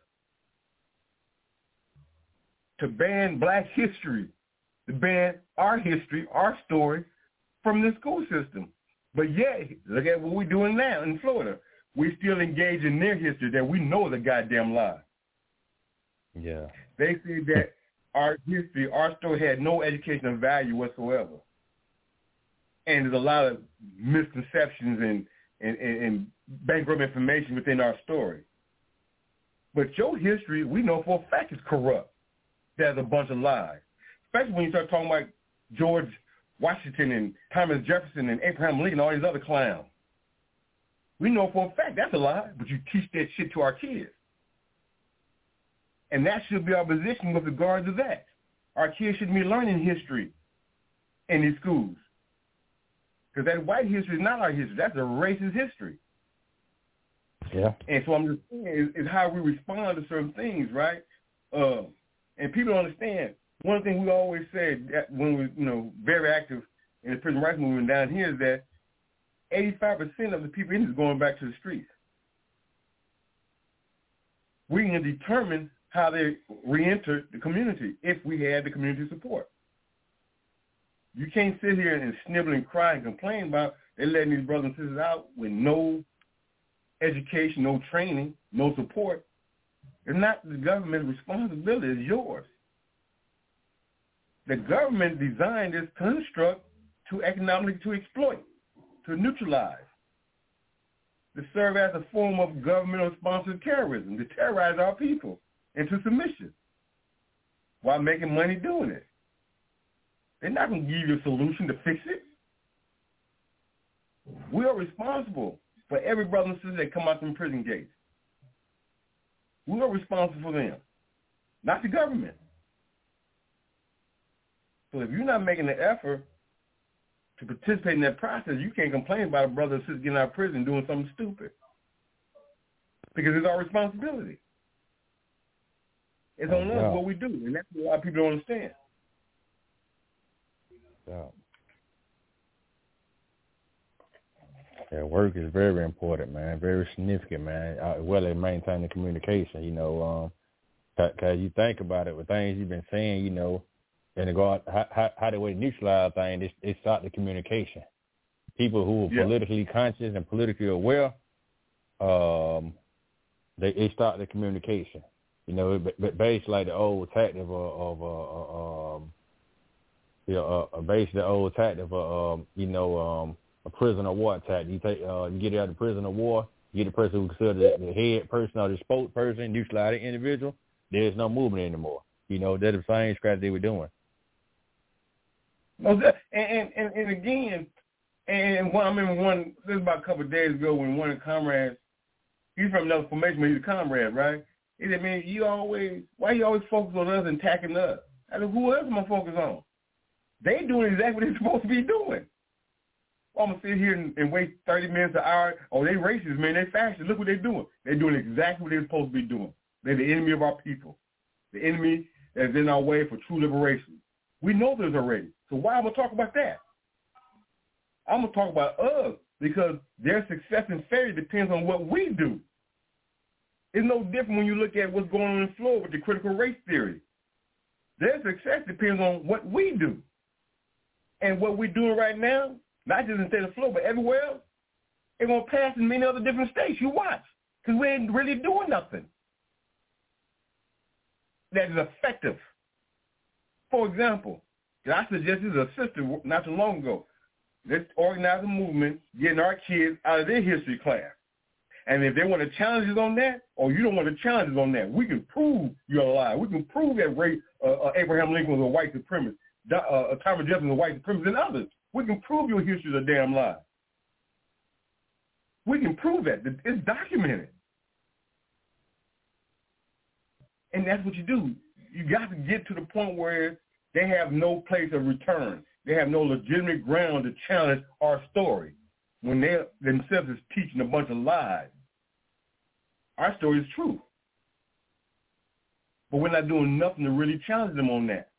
to ban black history, to ban our history, our story from the school system. But yet, look at what we're doing now in Florida. We still engage in their history that we know is a goddamn lie. Yeah. They say that our history, our story had no educational value whatsoever. And there's a lot of misconceptions and, and, and, and bankrupt information within our story. But your history, we know for a fact is corrupt. There's a bunch of lies. Especially when you start talking about George Washington and Thomas Jefferson and Abraham Lincoln and all these other clowns. We know for a fact that's a lie, but you teach that shit to our kids. And that should be our position with regard to that. Our kids should be learning history in these schools. Because that white history is not our history. That's a racist history. Yeah. And so I'm just saying is, is how we respond to certain things, right? Uh, and people don't understand. One thing we always said that when we, you know, very active in the prison rights movement down here is that eighty-five percent of the people in this is going back to the streets. We can determine how they re-enter the community if we had the community support. You can't sit here and snibble and cry and complain about they letting these brothers and sisters out with no education, no training, no support. It's not the government's responsibility, it's yours. The government designed this construct to economically to exploit, to neutralize. to serve as a form of governmental-sponsored terrorism, to terrorize our people into submission while making money doing it. They're not going to give you a solution to fix it. We are responsible for every brother and sister that come out from prison gates. We are responsible for them, not the government. So if you're not making the effort to participate in that process, you can't complain about a brother or sister getting out of prison doing something stupid. Because it's our responsibility. It's on us what we do, and that's what a lot of people don't understand. Yeah. Yeah, work is very important, man. Very significant, man. Uh, well, they maintain the communication, you know. Um, cause you think about it, with things you've been saying, you know, and regard how, how, how they way to neutralize things, it, it start the communication. People who are yeah. politically conscious and politically aware, um, they, they start the communication. You know, but basically like the old tactic of, of uh, um, you know, uh, basically the old tactic of, um, you know, um, a prisoner of war tactic. You take, uh, you get out of prisoner of war, you get the person who considered the, the head person or the spokesperson, neutralize the individual. There's no movement anymore. You know, they're the same strategy they were doing. No, that, and, and and again, and one, I remember one, this was about a couple of days ago when one of the comrades, he's from another formation, but he's a comrade, right? He said, man, you always, why you always focus on us and attacking us? I said, who else am I focused on? They doing exactly what they're supposed to be doing. I'm going to sit here and, and wait thirty minutes, an hour. Oh, they racist, man. They fascist. Look what they're doing. They're doing exactly what they're supposed to be doing. They're the enemy of our people. The enemy that's in our way for true liberation. We know this already. So why am I talking about that? I'm going to talk about us because their success and failure depends on what we do. It's no different when you look at what's going on in Florida with the critical race theory. Their success depends on what we do. And what we're doing right now, not just in the state of Florida, but everywhere else, it's going to pass in many other different states. You watch, because we ain't really doing nothing that is effective. For example, I suggested a sister not too long ago, let's organize a movement getting our kids out of their history class. And if they want to challenge us on that, or you don't want to challenge us on that, we can prove you're a lie. We can prove that Ray, uh, uh, Abraham Lincoln was a white supremacist, uh, Thomas Jefferson was a white supremacist, and others. We can prove your history is a damn lie. We can prove that. It's documented. And that's what you do. You got to get to the point where they have no place of return. They have no legitimate ground to challenge our story when they themselves is teaching a bunch of lies. Our story is true. But we're not doing nothing to really challenge them on that.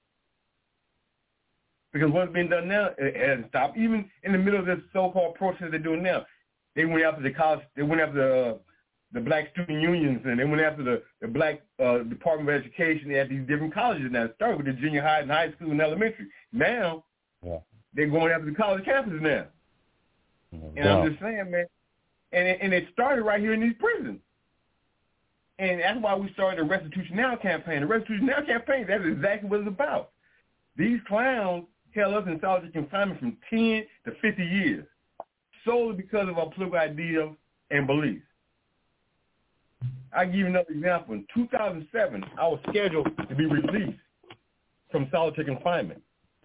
Because what's being done now, it hasn't stopped. Even in the middle of this so-called protest they're doing now, they went after the college, they went after the, the black student unions, and they went after the, the black uh, Department of Education at these different colleges now. It started with the junior high and high school and elementary. Now, yeah. they're going after the college campuses now. Mm-hmm. And yeah. I'm just saying, man, and it, and it started right here in these prisons. And that's why we started the Restitution Now campaign. The Restitution Now campaign, that's exactly what it's about. These clowns held us in solitary confinement from ten to fifty years, solely because of our political ideas and beliefs. I'll give you another example. In two thousand seven, I was scheduled to be released from solitary confinement.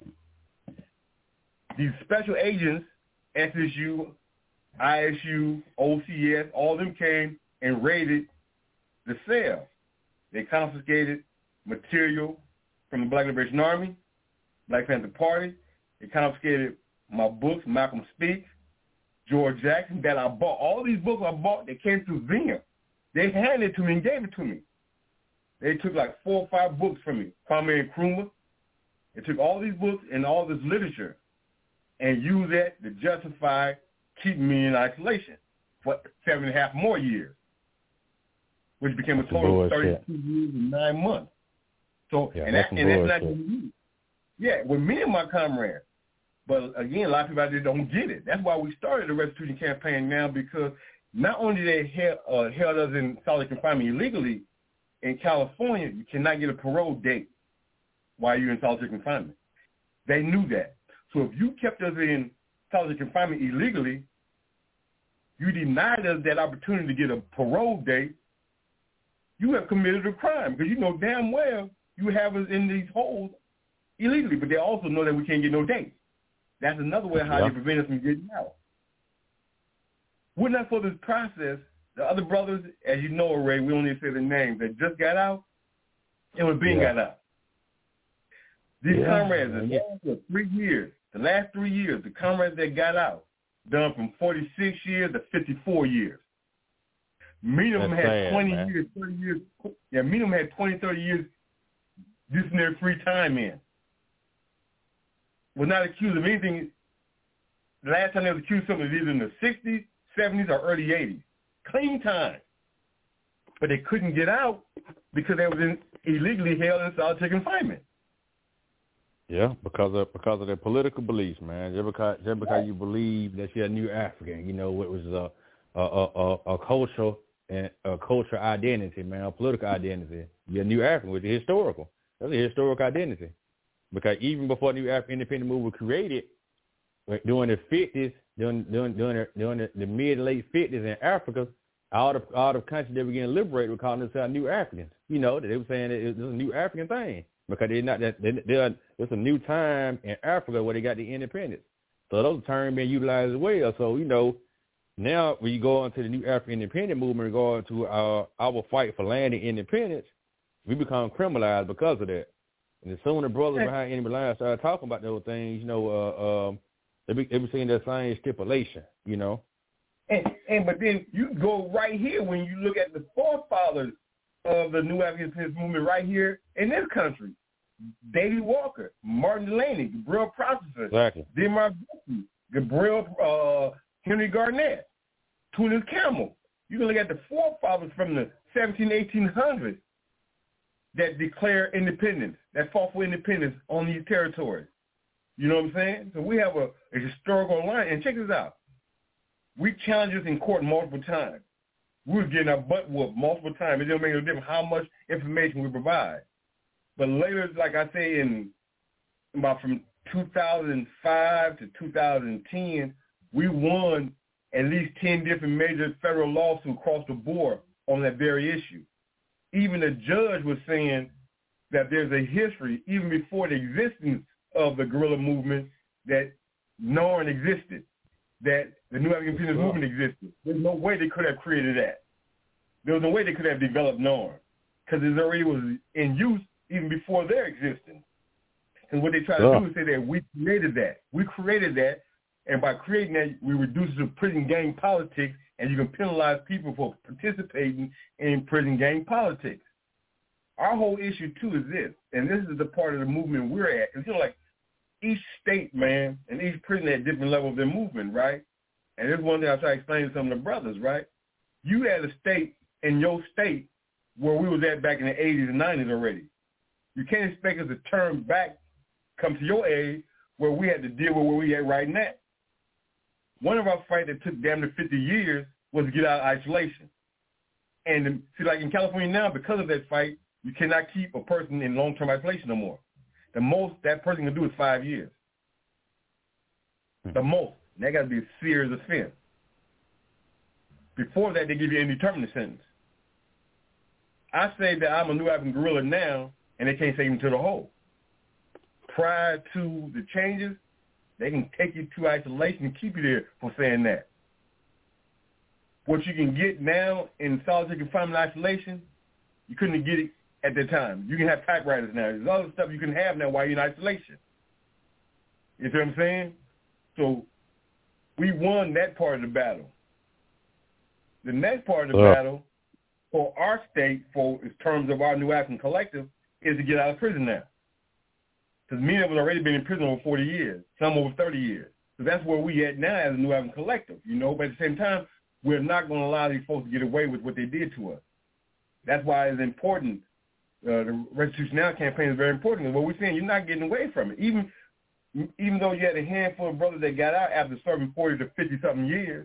These special agents, S S U, I S U, O C S, all of them came and raided the cell. They confiscated material from the Black Liberation Army, Black Panther Party. They confiscated my books, Malcolm Speaks, George Jackson, that I bought. All these books I bought, they came through them. They handed it to me and gave it to me. They took like four or five books from me, Kwame Nkrumah. They took all these books and all this literature and used that to justify keeping me in isolation for seven and a half more years, which became a total of thirty-two years and nine months. So, yeah, and, that, and that's not just me. Yeah, with me and my comrades. But again, a lot of people out there don't get it. That's why we started the Restitution campaign now, because not only they held, uh, held us in solitary confinement illegally, in California, you cannot get a parole date while you're in solitary confinement. They knew that. So if you kept us in solitary confinement illegally, you denied us that opportunity to get a parole date, you have committed a crime because you know damn well you have us in these holes illegally, but they also know that we can't get no dates. That's another way how yeah. they prevent us from getting out. We're not for this process. The other brothers, as you know, Ray, we don't need to say their names, that just got out, and when Ben yeah. got out. These yeah. comrades, the last three years, the last three years, the comrades that got out, done from forty-six years to fifty-four years. Many of them had sad, twenty man. years, thirty years. Yeah, many of them had twenty, thirty years using their free time in. Was not accused of anything. The last time they was accused of something was either in the sixties, seventies, or early eighties. Clean time. But they couldn't get out because they was in, illegally held in solitary confinement. Yeah, because of because of their political beliefs, man. Just because just because you believe that you're a new African, you know, it was a a a, a cultural and a cultural identity, man, a political identity. You're a new African, which is historical. That's a historical identity. Because even before the New African Independent Movement was created, during the fifties, during during during the, during the, the mid late fifties in Africa, all the all the countries that were getting liberated were calling themselves New Africans. You know, they were saying it was a new African thing because they're not that they, they're it's a new time in Africa where they got the independence. So those terms being utilized as well. So you know, now when you go on to the New African Independent Movement, regarding to our our fight for land and independence, we become criminalized because of that. And as soon as brothers behind enemy lines started talking about those things, you know, uh, um, they be, they be saying that same stipulation, you know. And, and but then you go right here when you look at the forefathers of the New African Independence Movement right here in this country. Davy Walker, Martin Delaney, Gabriel Prosper, exactly. Demar Bussy, Gabriel uh, Henry Garnett, Tunis Camel. You can look at the forefathers from the seventeen, eighteen hundreds that declare independence, that fought for independence on these territories. You know what I'm saying? So we have a, a historical line. And check this out. We challenged this in court multiple times. We was getting our butt whooped multiple times. It didn't make no difference how much information we provide. But later, like I say, in about from two thousand five to two thousand ten, we won at least ten different major federal lawsuits across the board on that very issue. Even the judge was saying that there's a history, even before the existence of the guerrilla movement, that NORN existed, that the New African Independence wow. Movement existed. There's no way they could have created that. There was no way they could have developed NORN because it already was in use even before their existence. And what they try to yeah. do is say that we created that. We created that, and by creating that, we reduce it to prison gang politics, and you can penalize people for participating in prison gang politics. Our whole issue, too, is this, and this is the part of the movement we're at. It's you know, like each state, man, and each prison at different levels of their movement, right? And this is one thing I try to explain to some of the brothers, right? You had a state in your state where we was at back in the eighties and nineties already. You can't expect us to turn back, come to your age, where we had to deal with where we at right now. One of our fights that took damn near fifty years was to get out of isolation. And see, like in California now, because of that fight, you cannot keep a person in long-term isolation no more. The most that person can do is five years. The most. And that got to be a serious offense. Before that, they give you an indeterminate sentence. I say that I'm a New African guerrilla now, and they can't take me to the hole. Prior to the changes, they can take you to isolation and keep you there for saying that. What you can get now in solitary confinement isolation, you couldn't get it at the time. You can have typewriters now. There's other stuff you can have now while you're in isolation. You see what I'm saying? So we won that part of the battle. The next part of the uh. battle for our state, for in terms of our New African Collective, is to get out of prison now. Because many of us have already been in prison over forty years, some over thirty years. So that's where we at now as a New African Collective, you know. But at the same time, we're not going to allow these folks to get away with what they did to us. That's why it's important. Uh, the Restitution Now campaign is very important. Because what we're saying, you're not getting away from it. Even even though you had a handful of brothers that got out after serving forty to fifty-something years,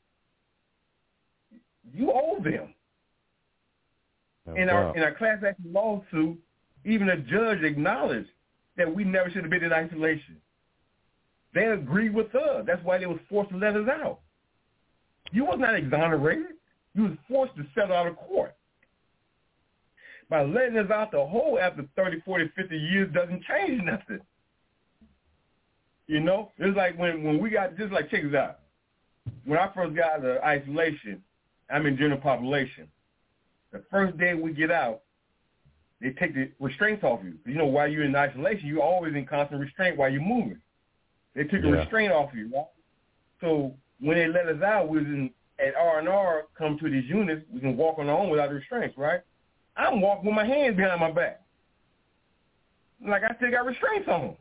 you owe them. Oh, in our wow. in our class action lawsuit, even a judge acknowledged that we never should have been in isolation. They agreed with us. That's why they was forced to let us out. You was not exonerated. You was forced to settle out of court. By letting us out the hole after thirty, forty, fifty years doesn't change nothing. You know? It's like when, when we got, just like, check this out. When I first got out of isolation, I'm in general population. The first day we get out, they take the restraints off you. You know, while you're in isolation, you're always in constant restraint while you're moving. They took yeah. the restraint off you, right? So when they let us out, we was in, at R and R, come to these units, we can walk on our own without restraints, right? I'm walking with my hands behind my back. Like I still got restraints on.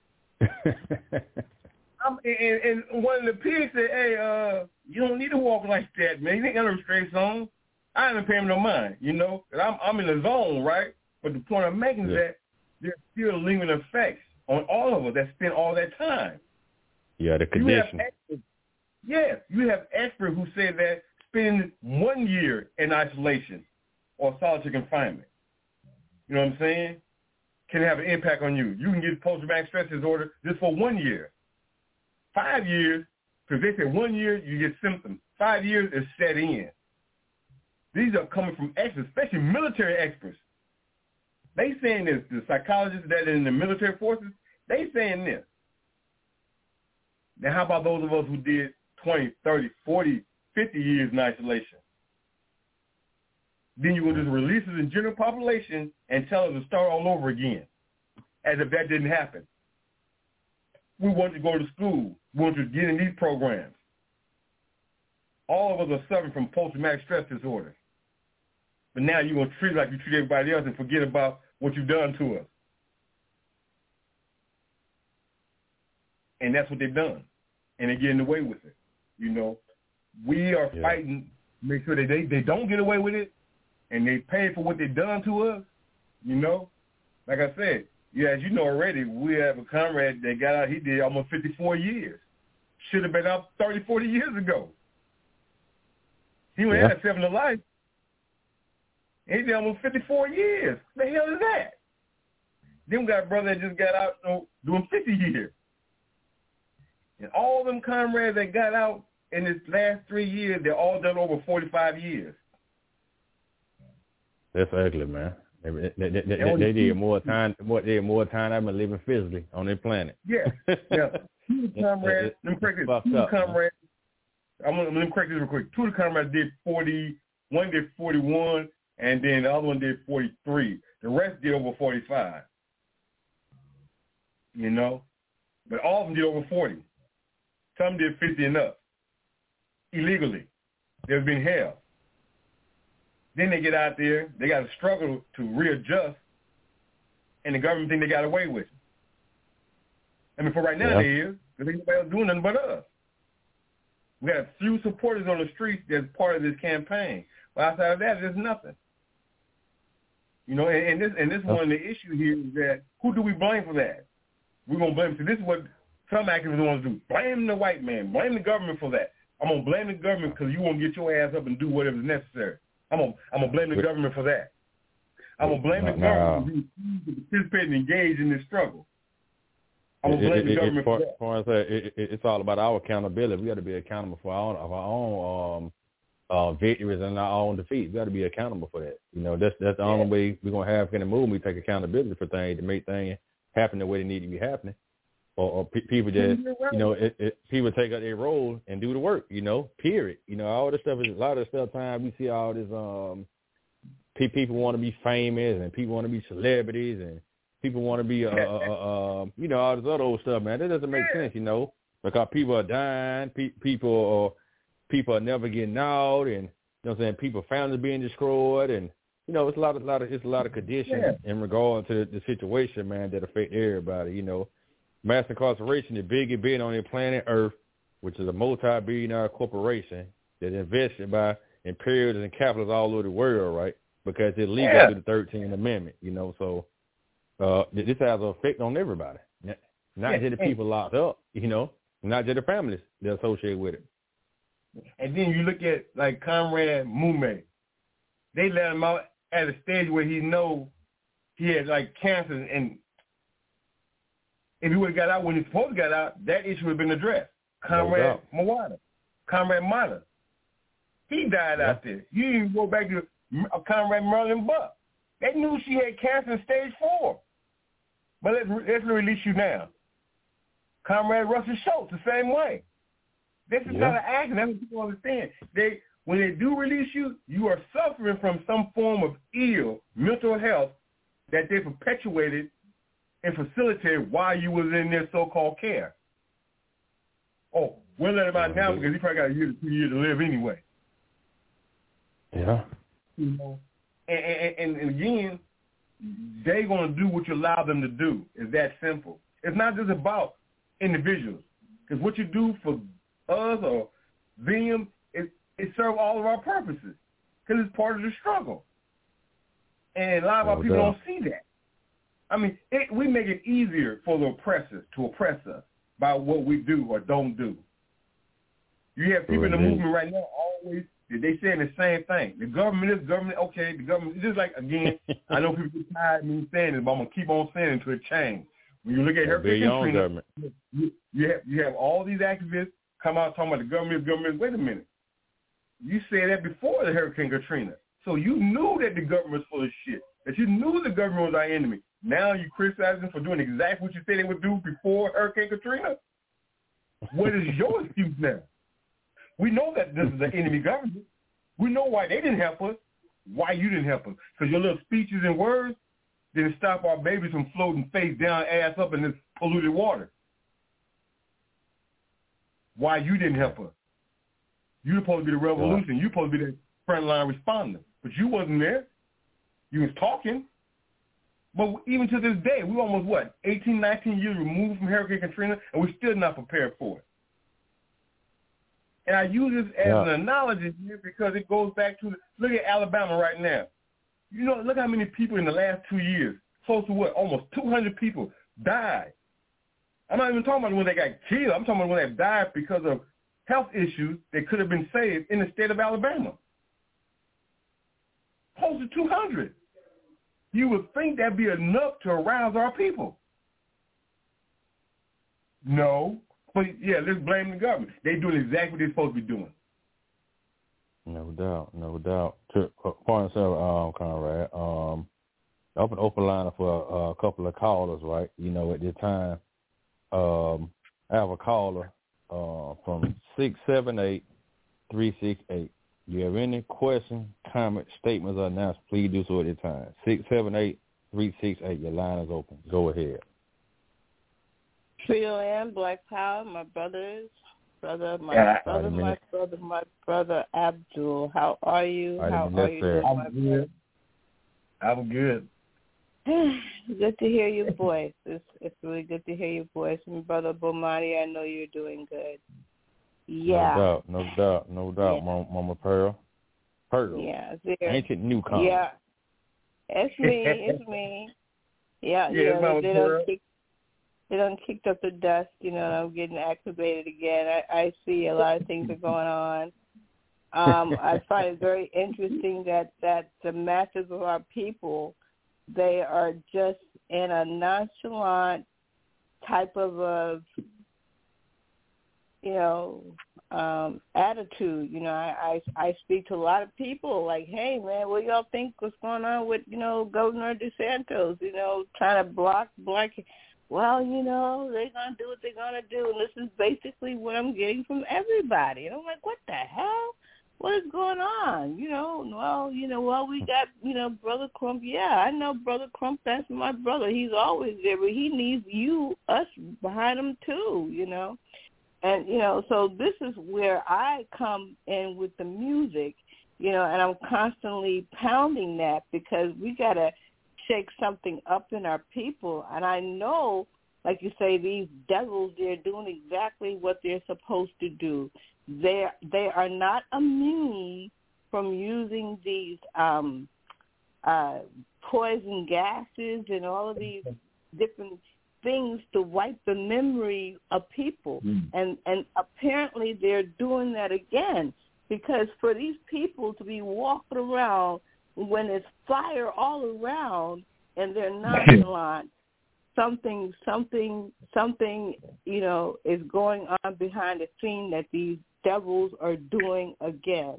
I'm, and, and one of the pigs said, hey, uh, you don't need to walk like that, man. You ain't got no restraints on. I haven't paid no mind, you know. I'm, I'm in the zone, right? But the point I'm making yeah. is that there's still lingering effects on all of us that spend all that time. Yeah, the condition. Yes, you have experts who say that spending one year in isolation or solitary confinement, you know what I'm saying, can have an impact on you. You can get post-traumatic stress disorder just for one year. Five years, because they say one year you get symptoms. Five years is set in. These are coming from experts, especially military experts. They saying this, the psychologists that are in the military forces, they saying this. Now how about those of us who did twenty, thirty, forty, fifty years in isolation? Then you're going to just release us in general population and tell us to start all over again, as if that didn't happen. We want to go to school. We want to get in these programs. All of us are suffering from post-traumatic stress disorder. But now you're going to treat it like you treat everybody else and forget about what you've done to us. And that's what they've done. And they're getting away with it. You know, we are yeah. fighting to make sure that they, they don't get away with it, and they pay for what they've done to us. You know, like I said, yeah, as you know already, we have a comrade that got out, he did almost fifty-four years. Should have been out thirty, forty years ago. He went yeah. at seven to life. And he did almost fifty-four years. What the hell is that? Then we got a brother that just got out you know, doing fifty years. And all them comrades that got out in this last three years, they're all done over forty-five years. That's ugly, man. They, they, they, they, they did more time. More, they did more time I've been living physically on their planet. Yeah, yeah. Two comrades, them correct this. Two up, comrades. Man. I'm gonna let me correct this real quick. Two of the comrades did forty. One did forty-one, and then the other one did forty-three. The rest did over forty-five. You know, but all of them did over forty. Some did fifty and up illegally. They've been held. Then they get out there, they got to struggle to readjust, and the government think they got away with it. I mean, for right now, yeah. they is, because ain't nobody else doing nothing but us. We got a few supporters on the streets that's part of this campaign. But outside of that, there's nothing. You know, and, and this and this one of the issue here is that who do we blame for that? We're going to blame, so this is what some activists want to do. Blame the white man. Blame the government for that. I'm going to blame the government because you won't get your ass up and do whatever's necessary. I'm going I'm to blame the government for that. I'm going to blame the government for participating and engaged in this struggle. I'm going to blame it, the government it, for, for that. For us, it, it, it's all about our accountability. We got to be accountable for our own, of our own um, uh, victories and our own defeats. We got to be accountable for that. You know, that's that's the yeah. only way we're going to have in the movement. We take accountability for things to make things happen the way they need to be happening. Or, or pe- people just, you know, it, it, people take out their role and do the work, you know, period. You know, all this stuff is, a lot of the stuff time we see all this, um, pe- people want to be famous and people want to be celebrities and people want to be, uh, uh, uh, you know, all this other old stuff, man. That doesn't make sense, you know, because people are dying, pe- people are, people are never getting out and, you know what I'm saying, people, families being destroyed and, you know, it's a lot of, lot of it's a lot of conditions yeah. in regard to the, the situation, man, that affect everybody, you know. Mass incarceration, the biggest bid on the planet Earth, which is a multi-billionaire corporation that invested by imperialists and capitalists all over the world, right? Because it's legal yeah. to the thirteenth Amendment, you know. So uh, this has an effect on everybody, not yeah. just the people locked up, you know, not just the families that are associated with it. And then you look at, like, Comrade Mume. They let him out at a stage where he know he had, like, cancer and if he would have got out when he supposed to got out, that issue would have been addressed. Comrade no Mawada, Comrade Mata, He died yeah. out there. You didn't even go back to uh, Comrade Merlin Buck. They knew she had cancer in stage four. But let's, let's release you now. Comrade Russell Schultz, the same way. This is yeah. not an accident. That's what people understand. They, when they do release you, you are suffering from some form of ill mental health that they perpetuated and facilitated while you was in their so-called care. Oh, we'll let him out now because he probably got a year to two years to live anyway. Yeah. You know, and, and, and again, they're going to do what you allow them to do. It's that simple. It's not just about individuals. Because what you do for us or them, it, it serves all of our purposes. Because it's part of the struggle. And a lot of our people don't see that. I mean, it, we make it easier for the oppressors to oppress us by what we do or don't do. You have people in the movement right now always, they saying the same thing. The government is government, okay, the government, just like, again, I know people get tired of me saying this, but I'm going to keep on saying it until it changes. When you look at Hurricane Katrina, you, you, have, you have all these activists come out talking about the government, government. Wait a minute. You said that before the Hurricane Katrina. So you knew that the government was full of shit, that you knew the government was our enemy. Now you criticize them for doing exactly what you said they would do before Hurricane Katrina? What is your excuse now? We know that this is the enemy government. We know why they didn't help us, why you didn't help us. Because your little speeches and words didn't stop our babies from floating face down, ass up in this polluted water. Why you didn't help us. You're supposed to be the revolution. You're supposed to be the frontline responder. But you wasn't there. You was talking. But even to this day, we're almost, what, eighteen, nineteen years removed from Hurricane Katrina, and we're still not prepared for it. And I use this as yeah. an analogy here because it goes back to, look at Alabama right now. You know, look how many people in the last two years, close to what, almost two hundred people died. I'm not even talking about when they got killed. I'm talking about when they died because of health issues that could have been saved in the state of Alabama. Close to two hundred. You would think that'd be enough to arouse our people. No. But, yeah, let's blame the government. They're doing exactly what they're supposed to be doing. No doubt, no doubt. To point um, Conrad, um, open open line for a, a couple of callers, right? You know, at this time, um, I have a caller uh, from six seven eight, three six eight. You have any questions, comments, statements, or announcements, please do so at this time. six seven eight, three six eight. Your line is open. Go ahead. Trio M, Black Power, my brothers, brother, my yeah, brother, my brother, my brother, Abdul. How are you? Right, How are you doing, I'm my good. brother? I'm good. Good to hear your voice. It's, it's really good to hear your voice. And brother Bomani, I know you're doing good. Yeah. No doubt, no doubt, no doubt, yeah. Mama Pearl. Pearl. Yeah. There. Ancient newcomer. Yeah. It's me. It's me. Yeah, yeah, yeah. Mama They, they Pearl. don't kick They done kicked up the dust, you know, and I'm getting activated again. I, I see a lot of things are going on. Um, I find it very interesting that, that the masses of our people, they are just in a nonchalant type of a, you know, um, attitude. You know, I, I, I speak to a lot of people like, hey, man, what y'all think what's going on with, you know, Governor DeSantis, you know, trying to block black. Well, you know, they're going to do what they're going to do. And this is basically what I'm getting from everybody. And I'm like, what the hell? What is going on? You know, well, you know, well, we got, you know, Brother Crump. Yeah, I know Brother Crump. That's my brother. He's always there, but he needs you, us behind him too, you know. And, you know, so this is where I come in with the music, you know, and I'm constantly pounding that because we got to shake something up in our people. And I know, like you say, these devils, they're doing exactly what they're supposed to do. They they are not immune from using these um, uh, poison gases and all of these different things to wipe the memory of people. Mm. And, and apparently they're doing that again because for these people to be walking around when there's fire all around and they're nonchalant, something, something, something, you know, is going on behind the scene that these devils are doing again.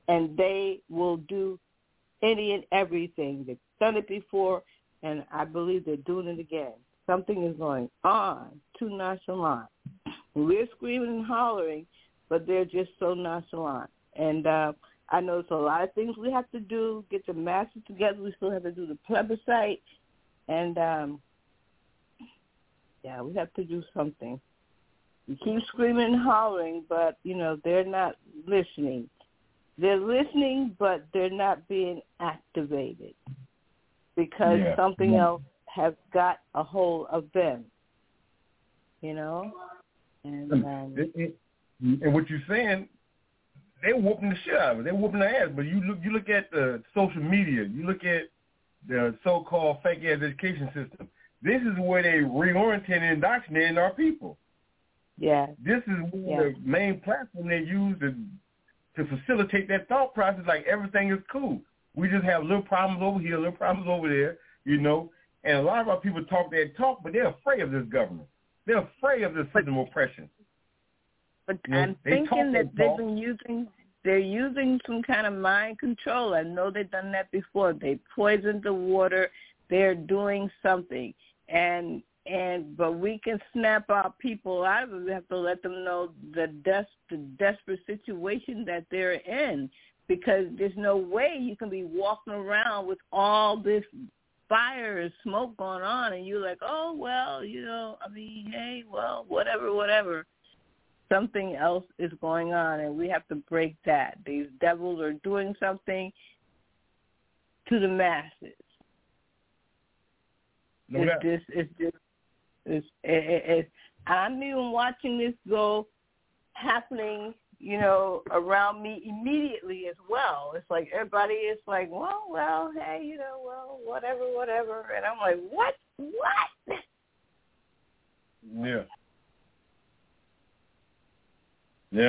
and they will do any and everything. They've done it before, and I believe they're doing it again. Something is going on too nonchalant. We're screaming and hollering, but they're just so nonchalant. And uh, I know there's a lot of things we have to do, get the masses together. We still have to do the plebiscite. And, um, yeah, we have to do something. We keep screaming and hollering, but, you know, they're not listening. They're listening, but they're not being activated because yeah. something yeah. else has got a hold of them, you know? And, um, it, it, and what you're saying, they're whooping the shit out of it. They're whooping their ass. But you look, you look at the social media. You look at the so-called fake-ass education system. This is where they reorientate and indoctrinating our people. Yeah. This is where yeah. the main platform they use to to facilitate that thought process. Like everything is cool. We just have little problems over here, little problems over there. You know. And a lot of our people talk their talk, but they're afraid of this government. They're afraid of this system of oppression. But you know, I'm thinking that they've been using, they're using some kind of mind control. I know they've done that before. They poisoned the water. They're doing something. And, and but we can snap our people out of it. We have to let them know the, des- the desperate situation that they're in, because there's no way you can be walking around with all this fire and smoke going on, and you're like, oh, well, you know, I mean, hey, well, whatever, whatever. Something else is going on, and we have to break that. These devils are doing something to the masses. No it's doubt. just, it's just, it's, it, it, it's, I'm even watching this go happening, you know, around me immediately as well. It's like everybody is like, well, well, hey, you know, well, whatever, whatever. And I'm like, what? What? Yeah. Yeah.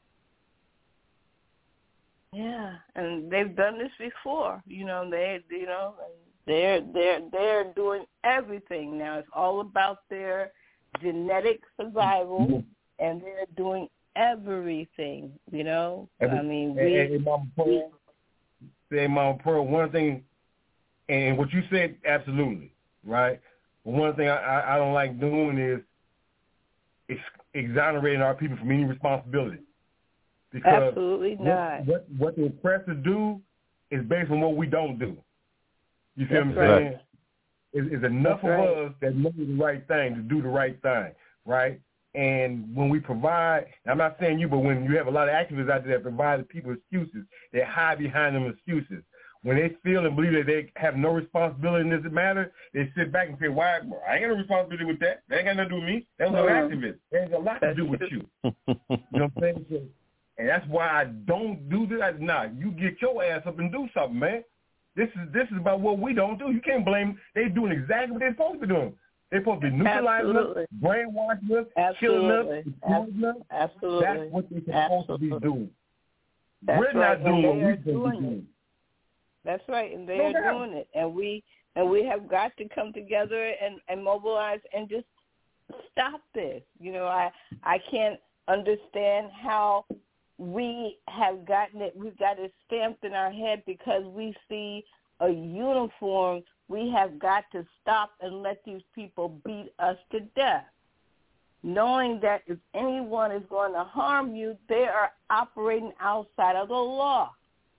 Yeah, and they've done this before. You know, they, you know, they're they're they're doing everything now. It's all about their genetic survival, and they're doing everything, you know. Every, I mean, we. Hey, hey, Mama Pearl, hey, Mama Pearl, one thing, and what you said, absolutely, right? But one thing I, I, I don't like doing is ex- exonerating our people from any responsibility. Because absolutely not. What, what, what the oppressors do is based on what we don't do. You see That's what I'm right. saying? It's, it's enough That's of right. us that know the right thing to do the right thing, right? And when we provide, I'm not saying you, but when you have a lot of activists out there that provide the people excuses, they hide behind them excuses. When they feel and believe that they have no responsibility in this matter, they sit back and say, why? I ain't got no responsibility with that. That ain't got nothing to do with me. That was mm-hmm. an activist. That has a lot to do with you. You know what I'm saying? So, and that's why I don't do this. Nah, you get your ass up and do something, man. This is this is about what we don't do. You can't blame. They doing exactly what they're supposed to be doing. They're supposed to be neutralizing Absolutely. us, brainwashing us, Absolutely. killing us, Ab- Absolutely. That's what they're supposed Absolutely. to be doing. That's We're right. not doing what we're doing supposed to be doing. That's right, and they No are doubt. doing it, and we and we have got to come together and, and mobilize and just stop this. You know, I I can't understand how we have gotten it. We've got it stamped in our head because we see a uniform. We have got to stop and let these people beat us to death, knowing that if anyone is going to harm you, they are operating outside of the law.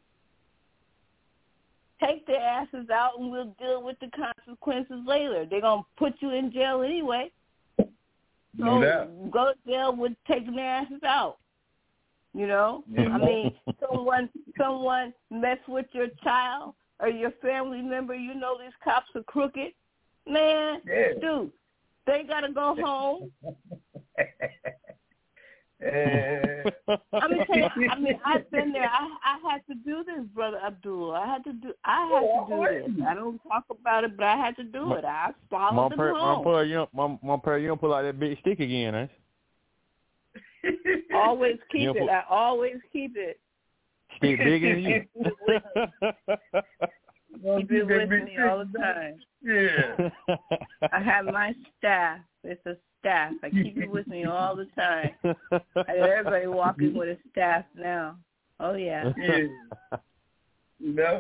Take their asses out and we'll deal with the consequences later. They're going to put you in jail anyway. No So doubt. go to jail with taking their asses out. You know? Yeah. I mean, someone someone mess with your child or your family member, you know these cops are crooked. Man, Yeah. dude, they got to go home. I mean, I mean, I've been there. I, I had to do this, Brother Abdul. I had to do. I had to do this. I don't talk about it, but I had to do it. I followed them my home. prayer, you don't, my, my prayer, you don't pull out that big stick again, eh? Always keep You it. don't I always keep it. Stick bigger than you. Keep it with me all the time. Yeah. I have my staff. It's a staff. I keep it with me all the time. I got everybody walking with a staff now. Oh, yeah. Yeah. You know.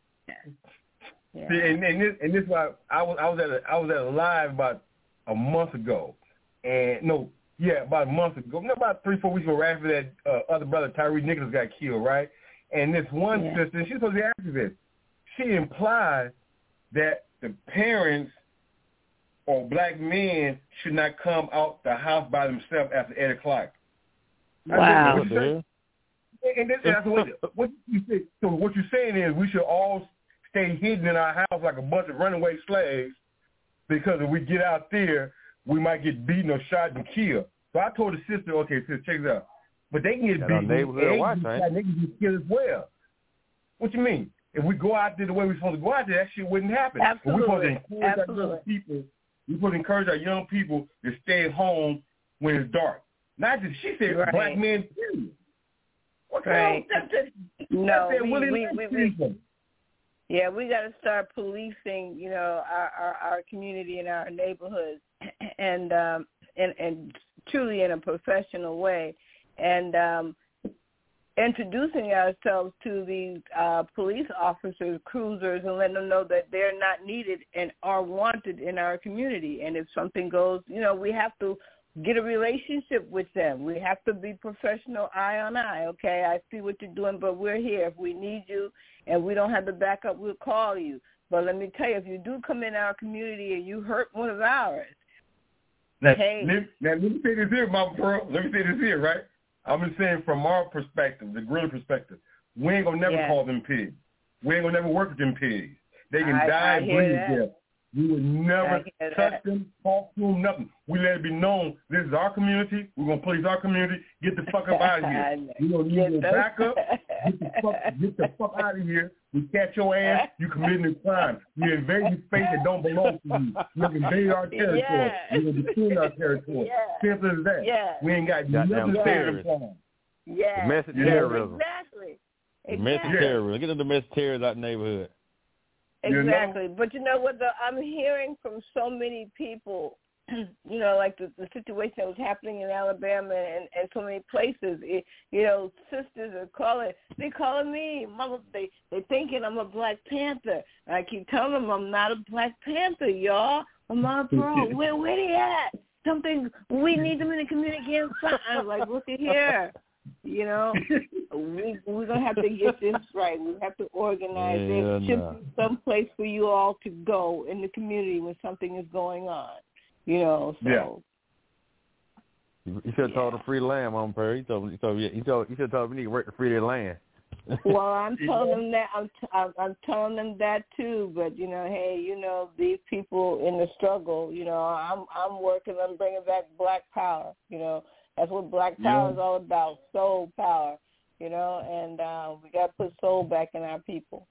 Yeah. See, and, and this and this why I was I was at a I was at a live about a month ago, and no, yeah, about a month ago, no, about three four weeks ago, right after that uh, other brother Tyree Nichols got killed, right? And this one yeah. sister, she's supposed to be an activist. She implied that the parents or black men should not come out the house by themselves after eight o'clock. Wow. I said, and this, that's what, what you say. So what you're saying is we should all stay hidden in our house like a bunch of runaway slaves, because if we get out there, we might get beaten or shot and killed. So I told the sister, okay, sister, check this out. But they can get beaten and they can get killed as well. What you mean? If we go out there the way we're supposed to go out there, that shit wouldn't happen. Absolutely. We're supposed to encourage Absolutely. our young people. We're supposed to encourage our young people to stay at home when it's dark. Not just, she said, right. black men, period. What right. kind of, that, that, no, that we, we, we, we, we, yeah, we got to start policing, you know, our, our, our community and our neighborhoods, and um, and and truly in a professional way, and um, introducing ourselves to these uh, police officers, cruisers, and letting them know that they're not needed and are wanted in our community. And if something goes, you know, we have to get a relationship with them. We have to be professional, eye on eye. Okay, I see what you're doing, but we're here. If we need you and we don't have the backup, we'll call you. But let me tell you, if you do come in our community and you hurt one of ours, now, hey. Let, now, let me say this here, my bro. Let me say this here, right? I'm just saying from our perspective, the gorilla perspective, we ain't going to never yeah. call them pigs. We ain't going to never work with them pigs. They can I, die I and bleed that. to death. We would never touch that. them, talk to them, nothing. We let it be known this is our community. We're going to police our community. Get the fuck up out of here. You know, you go back up. Get the, fuck, get the fuck out of here. We catch your ass. You committing a crime. You invading space that don't belong to you. You invade our territory. Yeah. You defend our territory. Yeah. Simple as that. Yeah. We ain't got Goddamn nothing to say terrorists. to them. Yeah. Domestic Yeah. terrorism. Exactly. Domestic exactly. terrorism. Get the domestic terrorists out of the neighborhood. Exactly. You know? But you know what, the, I'm hearing from so many people, you know, like the, the situation that was happening in Alabama and, and so many places, it, you know, sisters are calling, they calling me, mama, they, they thinking I'm a Black Panther. And I keep telling them I'm not a Black Panther, y'all. I'm not a bro. Where, where they at? Something, we need them in the community and something. Like, look at here. You know, we, we're going to have to get this right. We have to organize yeah, it. There should no. be some place for you all to go in the community when something is going on, you know, so. Yeah. You should have yeah. told them free the land, Mama Perry. You told, you told, you told, you should have told them we need to work to free their land. Well, I'm telling them that. I'm, t- I'm I'm telling them that too. But you know, hey, you know, these people in the struggle. You know, I'm I'm working on bringing back Black power. You know, that's what Black power yeah. is all about. Soul power. You know, and uh, we got to put soul back in our people.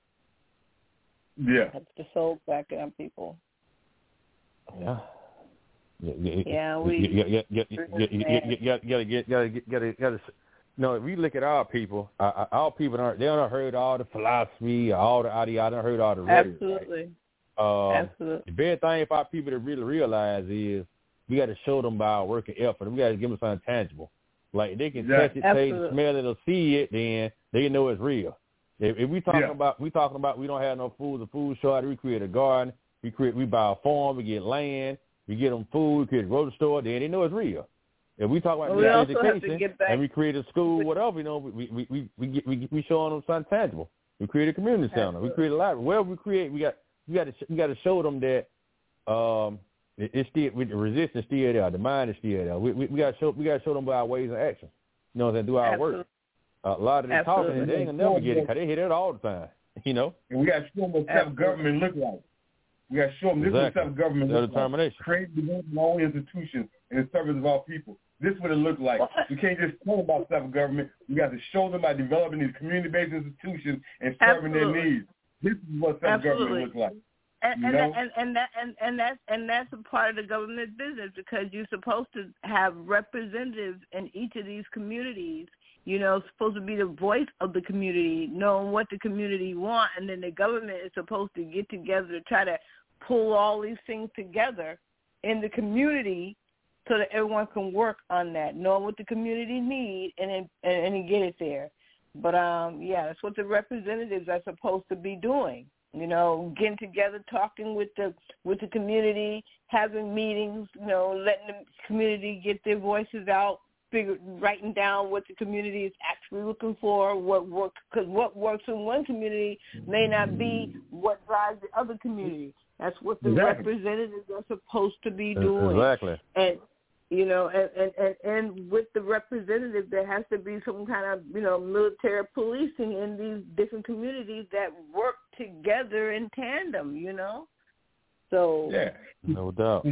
Yeah, put the soul back in our people. Yeah. Yeah, yeah, yeah, we. You gotta get, gotta get, gotta get, gotta, gotta. No, if we look at our people, our, our people aren't. They don't heard all the philosophy, all the ideology. They don't heard all the rhetoric. Absolutely. Right? Uh, Absolutely. The big thing for our people to really realize is we got to show them by our work and effort. We got to give them something tangible. Like they can yeah. touch it, taste it, smell it, or see it, then they know it's real. If, if we talking yeah. about, we talking about, we don't have no food or food shortage. We create a garden. We create, we buy a farm. We get land. We get them food. We create a grocery store. Then they know it's real. If we talk about well, education and we create a school, whatever, you know, we we we we get, we, we showing them something tangible. We create a community center. Absolutely. We create a library. Wherever we create, we got we got to we got to show them that um it, it's still with the resistance still there, the mind is still there. We we, we got to show we got to show them by our ways and action. You know, and do our Absolutely. work. Uh, a lot of the Absolutely. talking, they ain't gonna never get it because they hear it all the time. You know. And we got to show them what self-government look like. We got to show them this exactly. is what self-government looks determination. like. Create development all institutions in the service of our people. This is what it looks like. We can't just talk about self-government. We got to show them by developing these community-based institutions and serving Absolutely. their needs. This is what self-government Absolutely. looks like. And, and, know? that, and and that and, and that's and that's a part of the government business because you're supposed to have representatives in each of these communities. You know, supposed to be the voice of the community, knowing what the community want, and then the government is supposed to get together to try to pull all these things together in the community so that everyone can work on that, know what the community needs, and then and, and get it there. But, um, yeah, that's what the representatives are supposed to be doing. You know, getting together, talking with the with the community, having meetings, you know, letting the community get their voices out, figure, writing down what the community is actually looking for, what works, because what works in one community may not be what drives the other community. That's what the exactly. representatives are supposed to be doing. Exactly. And, you know, and, and, and, and with the representative, there has to be some kind of, you know, military policing in these different communities that work together in tandem, you know? So. Yeah. No doubt.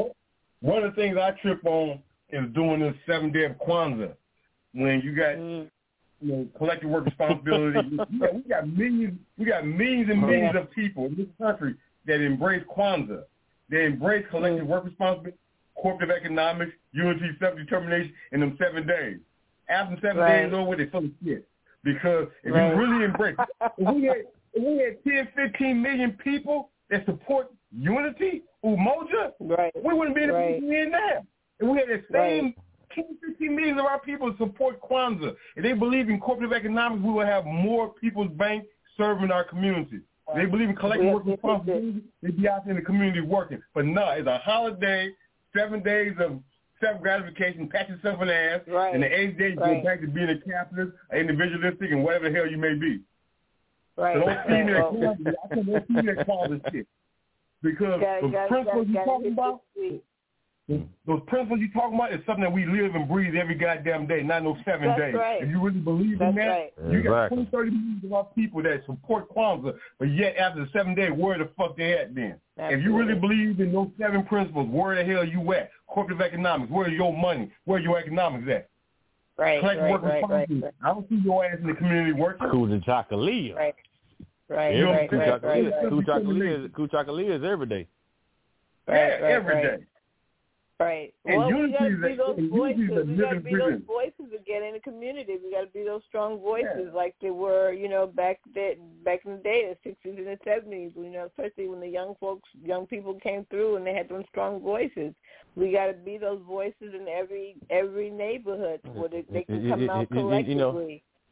One of the things I trip on is doing this seven day of Kwanzaa when you got mm. you know collective work responsibility. we, got, we got millions, we got millions and millions yeah. of people in this country that embrace Kwanzaa. They embrace collective mm. work responsibility, cooperative economics, unity, self-determination in them seven days. After seven right. days over, they full of shit. Because if right. you really embrace, if we had if we had ten, fifteen million people that support unity, Umoja, right. we wouldn't be in the right. position we're in now. If we had the same right. ten, fifteen million of our people support Kwanzaa, if they believe in cooperative economics, we will have more People's Bank serving our community. If they believe in collective work responsibility, they'd be out there in the community working. But no, it's a holiday, seven days of self-gratification, pat yourself in the ass, right. and the eighth day you right. go back to being a capitalist, individualistic, and whatever the hell you may be. Right. So don't see me right. that well, I can't don't see me that Kwanzaa shit. Because gotta, those gotta, principles gotta, you're talking about, those, those principles you're talking about is something that we live and breathe every goddamn day, not no seven That's days. Right. If you really believe That's in that, right. you got exactly. twenty, thirty million of our people that support Kwanzaa, but yet after the seven days, where the fuck they at then? Absolutely. If you really believe in those seven principles, where the hell you at? Cooperative economics, where's your money? Where your economics at? Right, Collective right, work right, right, right. I don't see your ass in the community working. Kuchakalia. Right, right, yeah, right, right, right, right. Kuchakalia is, Kuchakalia is every day. Right, yeah, right, every right. day. Right. And well, we got to be a, those voices. We got to be those prison. voices again in the community. We got to be those strong voices yeah. like they were, you know, back that back in the day, the sixties and the seventies. You know, especially when the young folks, young people came through and they had those strong voices. We got to be those voices in every every neighborhood where they, they can come out collectively. You know,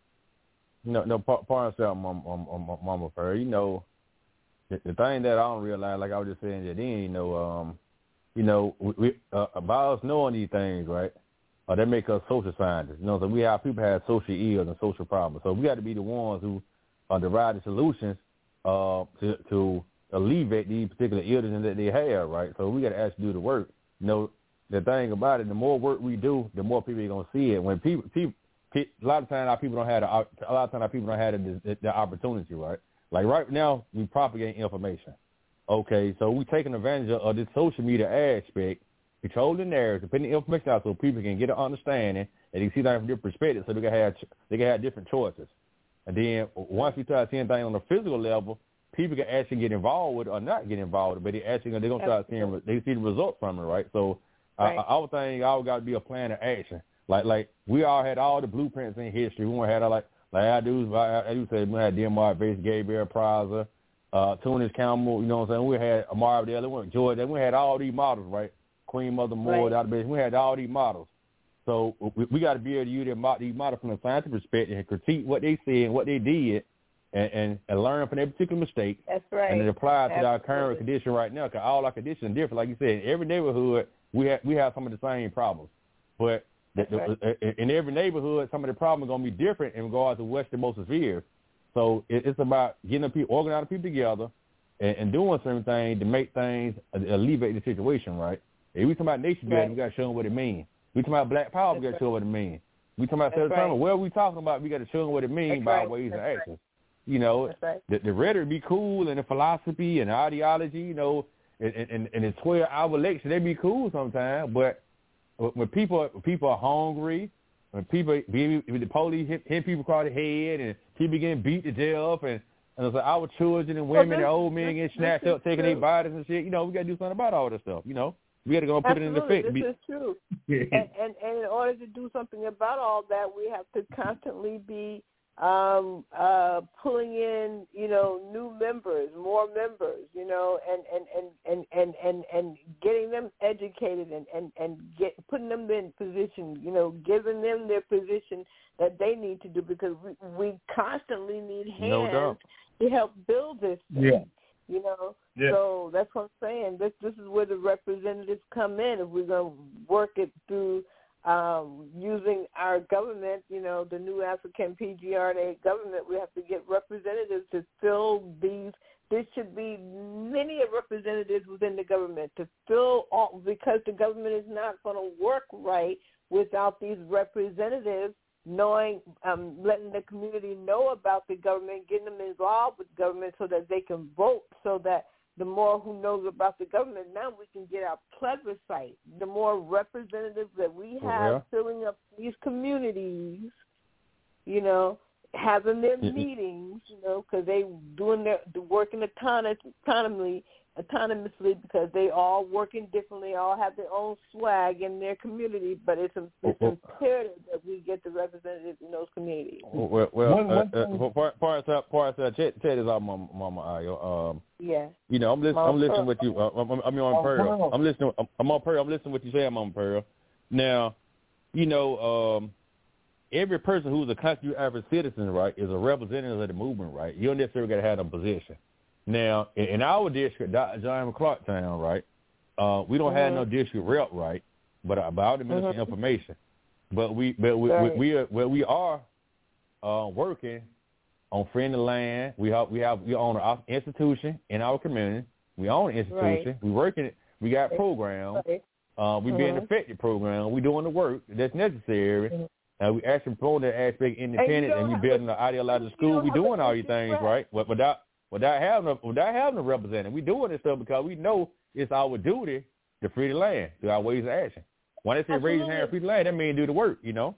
no, no, part of that, Mama, Mama Fair. You know, the, the thing that I don't realize, like I was just saying that then, you know, um. You know, we, we uh, about us knowing these things, right? Uh, they make us social scientists. You know, so we have people have social ills and social problems. So we got to be the ones who uh, derive the solutions uh, to to alleviate these particular illnesses that they have, right? So we got to actually do the work. You know, the thing about it, the more work we do, the more people are gonna see it. When people, people, a lot of times our people don't have the, a lot of times our people don't have the, the, the opportunity, right? Like right now, we propagate information. Okay, so we're taking advantage of this social media aspect, control the narrative, putting the information out so people can get an understanding and they can see that from different perspectives, so they can have they can have different choices. And then once we start seeing things on a physical level, people can actually get involved with it or not get involved with it, but they actually they're gonna start seeing they see the results from it, right? So right. I, I would think all got to be a plan of action. Like like we all had all the blueprints in history. We had like like I do I, I do say we had Denmark based Gabriel Prosser. Uh, Tunis Campbell, you know what I'm saying? We had Amara Dale, we had George, we had all these models, right? Queen Mother Moore, right. the we had all these models. So we, we got to be able to use these models from a scientific perspective and critique what they said and what they did and, and, and learn from their particular mistake. That's right. And then apply it to Absolutely. our current condition right now, because all our conditions are different. Like you said, in every neighborhood, we have, we have some of the same problems. But the, right. the, in every neighborhood, some of the problems are going to be different in regards to what's the most severe. So it's about getting the people, organizing people together, and, and doing certain things to make things alleviate the situation, right? If we talking about nation building, right. we got to show them what it means. We talking about black power, That's we got to right. show them what it means. We talking about self-determination. Right. What are we talking about? We got to show them what it means That's by right. ways That's and actions. Right. You know, right. the, the rhetoric be cool, and the philosophy and the ideology, you know, and, and, and the twelve-hour lecture, they be cool sometimes. But when people when people are hungry, when people, when the police hit, hit people across the head and people getting beat to death, and, and it's like our children and women well, and old men getting snatched up, taking their bodies and shit, you know, we got to do something about all this stuff, you know. We got to go and put Absolutely. it into effect. This be, is true. and, and, and in order to do something about all that, we have to constantly be um, uh, pulling in, you know, new members, more members, you know, and and, and, and, and, and, and getting them educated and, and, and get putting them in position, you know, giving them their position that they need to do, because we, we constantly need hands no doubt. to help build this thing. Yeah. You know, yeah. so that's what I'm saying. This this is where the representatives come in. If we're going to work it through um, using our government, you know, the new African P G R N A government, we have to get representatives to fill these. There should be many representatives within the government to fill all, because the government is not going to work right without these representatives knowing, um, letting the community know about the government, getting them involved with government so that they can vote, so that the more who knows about the government, now we can get our plebiscite. The more representatives that we have yeah. filling up these communities, you know, having their mm-hmm. meetings, you know, because they doing their working autonomous, autonomously, autonomously because they all working differently, all have their own swag in their community, but it's, a, it's oh, imperative that we get the representatives in those communities. Well, well, one, one, uh, uh, part, part of part of Ted is our mama, mama Ayo. Um, yeah. You know, I'm listening. I'm listening with you. Uh, I'm, I'm on Pearl. I'm listening. I'm, I'm on Pearl. I'm listening what you say. I'm on Pearl. Now, you know, um, every person who's a constitutional average citizen, right, is a representative of the movement, right? You don't necessarily got to have a position. Now, in, in our district, John McClarktown, right, uh, we don't mm-hmm. have no district rep, right, but about the ministry mm-hmm. information. But we, but we, right. we, we are, well, we are uh, working on freeing the land. We have, we have, we own an institution in our community. We own an institution. Right. We working it. We got programs. Right. Uh, we mm-hmm. being effective program. We doing the work that's necessary. Mm-hmm. Uh, we actually promoting that aspect independent, and, and we building the ideological school. We doing all these things, right? But without without having a, without having a representative, we doing this stuff because we know it's our duty to free the land through our ways of action. When they say raise your hand, free the land, that means do the work, you know.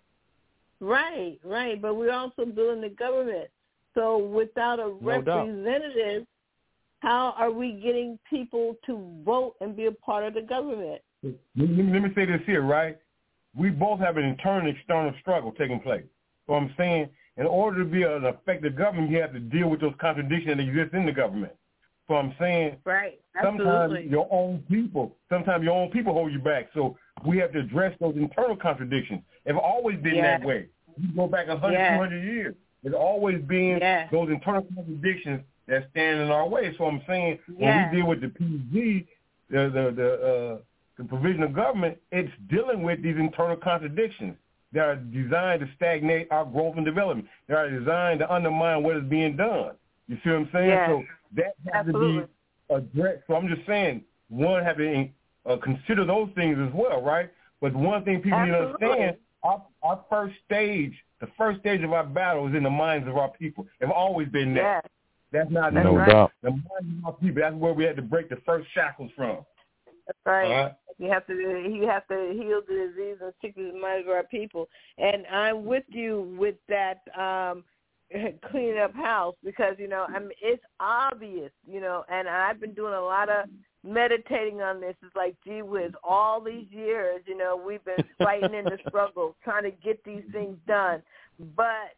Right, right. But we're also building the government. So without a no representative, doubt. How are we getting people to vote and be a part of the government? Let me, let me say this here, right? We both have an internal and external struggle taking place. So I'm saying in order to be an effective government, you have to deal with those contradictions that exist in the government. So I'm saying right. sometimes your own people, sometimes your own people hold you back. So we have to address those internal contradictions. It's always been yeah. that way. You go back one hundred, yeah. two hundred years. It's always been yeah. those internal contradictions that stand in our way. So I'm saying yeah. when we deal with the P G, the the the, uh, the provisional government, it's dealing with these internal contradictions that are designed to stagnate our growth and development. They are designed to undermine what is being done. You see what I'm saying? Yeah. So that has Absolutely. to be addressed. So I'm just saying, one have to uh, consider those things as well, right? But one thing people Absolutely. need to understand, our, our first stage, the first stage of our battle is in the minds of our people. It's always been that. Yeah. That's not no new. doubt. The minds of our people, that's where we had to break the first shackles from. That's right. All right? You have to you have to heal the disease and sickness in the minds of our people. And I'm with you with that um, cleaning up house because, you know, I mean, it's obvious, you know, and I've been doing a lot of meditating on this. It's like, gee whiz, all these years, you know, we've been fighting in the struggle, trying to get these things done. But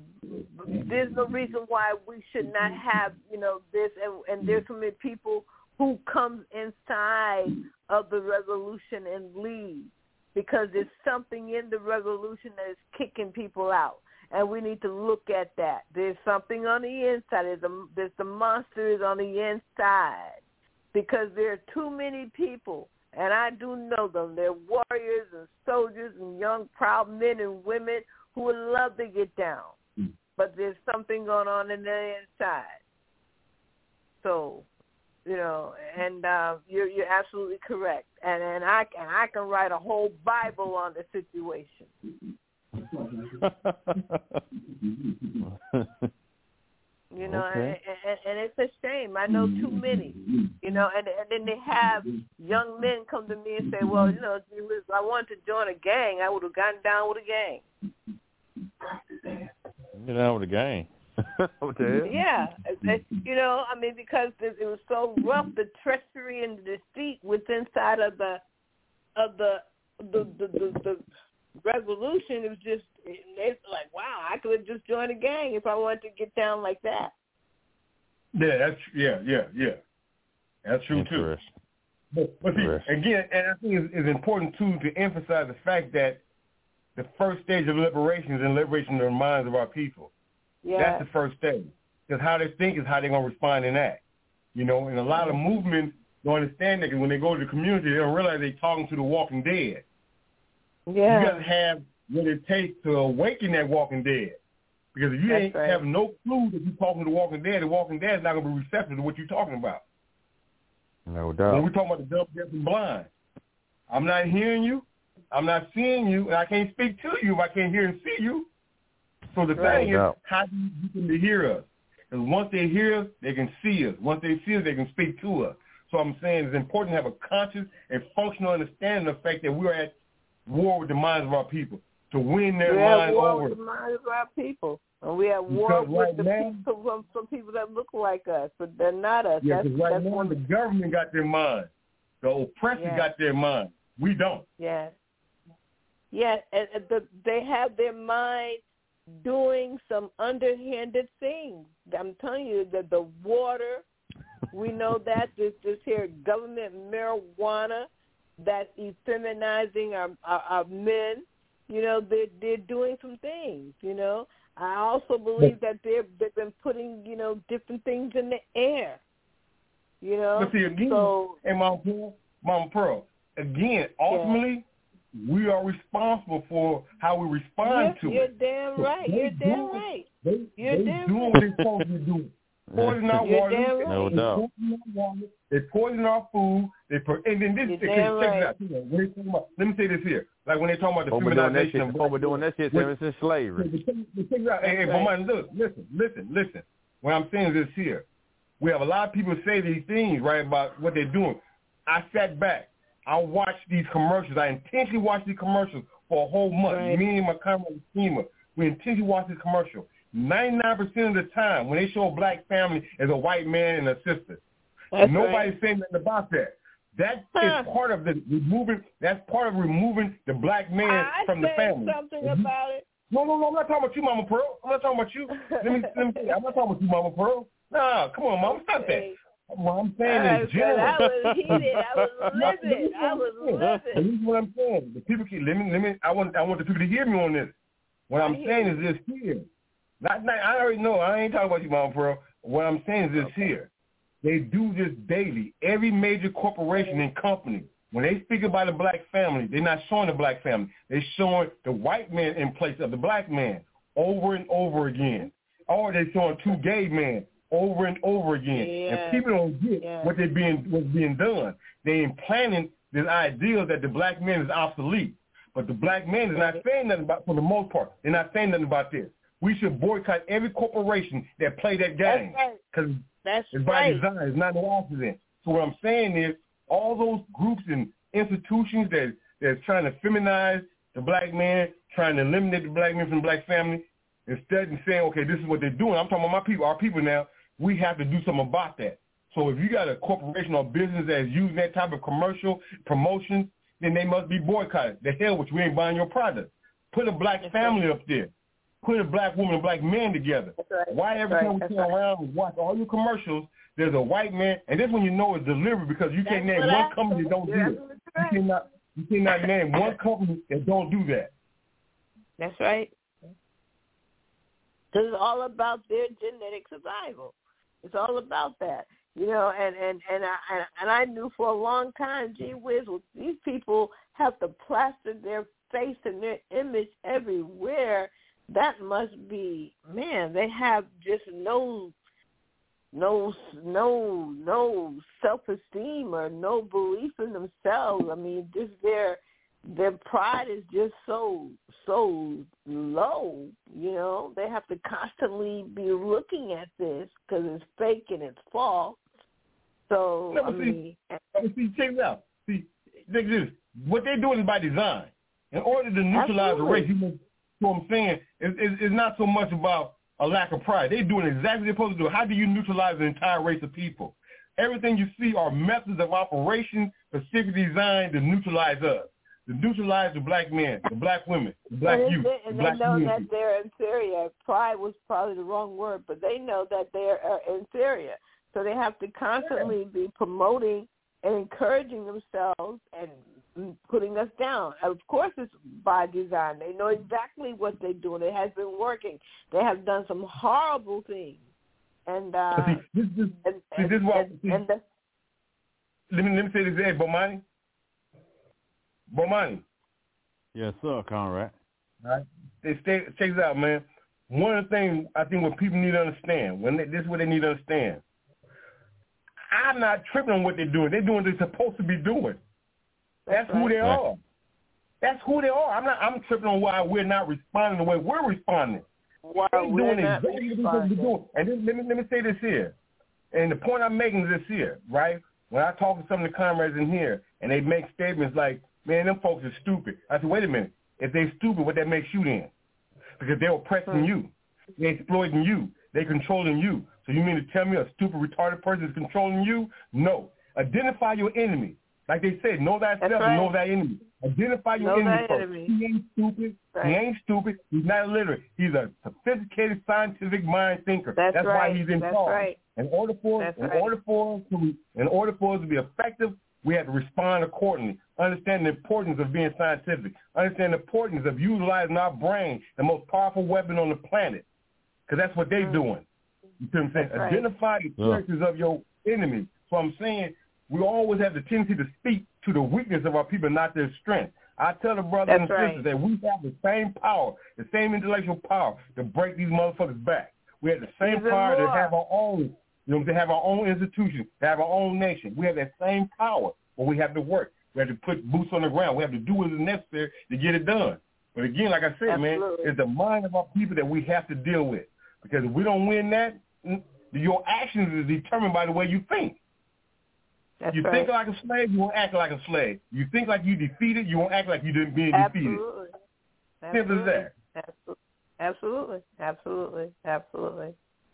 there's no reason why we should not have, you know, this. And, and there's so many people who comes inside of the revolution and leave because there's something in the revolution that is kicking people out. And we need to look at that. There's something on the inside. There's, a, there's the monsters on the inside because there are too many people, and I do know them. They're warriors and soldiers and young, proud men and women who would love to get down. But there's something going on in the inside. So, you know, and uh, you're you're absolutely correct. And and I and I can write a whole Bible on the situation. You know, okay. and, and, and it's a shame. I know too many. You know, and and then they have young men come to me and say, well, you know, if I wanted to join a gang, I would have gotten down with a gang. Get down with the gang. What the hell? Yeah, you know, I mean, because it was so rough, the treachery and the deceit within inside of the of the the the, the, the revolution. It was just it's like, wow, I I could have just joined a gang if I wanted to get down like that. Yeah, that's yeah, yeah, yeah. That's true too. But, but see, again, and I think it's, it's important too to emphasize the fact that the first stage of liberation is in liberation of the minds of our people. Yeah. That's the first stage. Because how they think is how they're gonna respond and act. You know, and a lot of movements don't understand that because when they go to the community, they don't realize they're talking to the walking dead. Yeah. You got to have what it takes to awaken that walking dead. Because if you That's ain't right. have no clue that you're talking to the walking dead, the walking dead is not going to be receptive to what you're talking about. No doubt. When we're talking about the dumb, deaf, and blind, I'm not hearing you, I'm not seeing you, and I can't speak to you if I can't hear and see you. So the Right. thing is, how do you get them to hear us? Because once they hear us, they can see us. Once they see us, they can speak to us. So I'm saying it's important to have a conscious and functional understanding of the fact that we're at war with the minds of our people to win their We're at minds war over. with the minds of our people. And we have war Because with right the now- people from, from people that look like us, but they're not us. Yeah, that's, because right that's now one the government got their mind. The oppressor Yeah. got their mind. We don't. Yeah. Yeah, and, and the, they have their mind doing some underhanded things. I'm telling you that the water, we know that, this, this here government marijuana that's effeminizing our, our, our men, you know, they're, they're doing some things, you know. I also believe that they're, they've been putting, you know, different things in the air, you know. But see, again, so, and Mama Pearl, Mama Pearl, again, ultimately, yeah. we are responsible for how we respond you're, to you're it. damn So right. You're damn doing, right. They, You're they damn doing right. what they're supposed to be doing. Poison our You're water. damn right. No They doubt. poison our water. They poison our food. They per- and then this. You're Check, damn check right. it out. When they talking about, let me say this here. Like when they talking about the Before we're doing that feminization shit, of before we're doing that shit ever since slavery. Check it out. Hey, hey, That's but right. man, look, listen, listen, listen. What I'm saying is this here. We have a lot of people say these things, right, about what they're doing. I sat back. I watched these commercials. I intentionally watched these commercials for a whole month. Right. Me and my comrade Schema, we intentionally watched this commercial. ninety-nine percent of the time, when they show a black family as a white man and a sister, That's nobody's right. saying nothing about that. That Huh. is part of the removing. That's part of removing the black man I from the said family. something Mhm. about it. No, no, no. I'm not talking about you, Mama Pearl. I'm not talking about you. Let me, let me say, I'm not talking about you, Mama Pearl. Nah, come on, Mama, stop that. Okay. What I'm saying All right, is general. I was heated. I was livid. I was livid. This is what I'm saying. The people keep. Let me. Let me. I want. I want the people to hear me on this. What I'm saying is this here. Not, not. I already know. I ain't talking about you, Mama Pearl. What I'm saying is this here. They do this daily. Every major corporation and company, when they speak about the black family, they're not showing the black family. They're showing the white man in place of the black man over and over again. Or they're showing two gay men over and over again. Yeah. And people don't get Yeah. what they're being what's being done. They're implanting this idea that the black man is obsolete. But the black man is not saying nothing about, for the most part, they're not saying nothing about this. We should boycott every corporation that play that game. Because That's it's by right. design. It's not no accident. So what I'm saying is all those groups and institutions that that's trying to feminize the black man, trying to eliminate the black man from the black family, instead of saying, okay, this is what they're doing. I'm talking about my people, our people now. We have to do something about that. So if you got a corporation or business that's using that type of commercial promotion, then they must be boycotted. The hell with you, we ain't buying your product. Put a black family up there. Put a black woman and black man together. Right. Why every Right. time we That's turn right. around and watch all your commercials, there's a white man, and this when you know it's delivered because you can't That's name what one I- company that don't You're do it. absolutely You right. cannot, you cannot name one company that don't do that. That's right. Because it's all about their genetic survival. It's all about that, you know. And and and I and, and I knew for a long time, gee whiz, well, these people have to plaster their face and their image everywhere. That must be, man. They have just no, no, no, no self-esteem or no belief in themselves. I mean, just their their pride is just so so low. You know, they have to constantly be looking at this because it's fake and it's false. So No, I but see, mean, but see, check it out. See, think this. What they're doing is by design. In order to neutralize Absolutely. the race, you know what I'm saying? It's, it's, it's not so much about a lack of pride. They're doing exactly what they're supposed to do. How do you neutralize an entire race of people? Everything you see are methods of operation specifically designed to neutralize us. to neutralize the black men, the black women, the black and youth, they, the and black they know community. that they're inferior. Pride was probably the wrong word, but they know that they're uh, inferior. So they have to constantly be promoting and encouraging themselves and putting us down. Of course, it's by design. They know exactly what they're doing. It has been working. They have done some horrible things. And uh, see, this, this, and, see, and, this is what, and, see, and the, let me let me say this, hey, Bomani. Bomani. Yes, sir, Conrad. All right. They stay, check this out, man. One of the things I think what people need to understand, when they, this is what they need to understand. I'm not tripping on what they're doing. They're doing what they're supposed to be doing. That's, That's who they right. are. That's who they are. I'm not. I'm tripping on why we're not responding the way we're responding. Why they're we're doing not exactly what they're supposed to be doing. And then, let me let me say this here. And the point I'm making is this here, right? When I talk to some of the comrades in here, and they make statements like, "Man, them folks are stupid." I said, "Wait a minute. If they're stupid, what that makes you then? Because they're oppressing hmm. you, they're exploiting you, they're controlling you. So you mean to tell me a stupid, retarded person is controlling you? No. Identify your enemy. Like they said, know thyself right. and know thy enemy. Identify your know enemy first. Enemy. He ain't stupid. Right. He ain't stupid. He's not illiterate. He's a sophisticated, scientific mind thinker. That's, That's right. why he's in That's charge. Right. In order for That's in right. order for us to in order for us to be effective, we have to respond accordingly. Understand the importance of being scientific. Understand the importance of utilizing our brain, the most powerful weapon on the planet, because that's what they're mm. doing. You see what I'm saying? Right. Identify the characters yeah. of your enemy. So I'm saying we always have the tendency to speak to the weakness of our people, not their strength. I tell the brothers That's and right. sisters that we have the same power, the same intellectual power to break these motherfuckers back. We have the same Even power more. to have our own, you know, to have our own institution, to have our own nation. We have that same power, but we have to work. We have to put boots on the ground. We have to do what is necessary to get it done. But again, like I said, Absolutely. man, it's the mind of our people that we have to deal with. Because if we don't win that, your actions is determined by the way you think. That's you right. think like a slave, you won't act like a slave. You think like you defeated, you won't act like you didn't being Absolutely. defeated. Absolutely. Simple as that. Absolutely. Absolutely. Absolutely.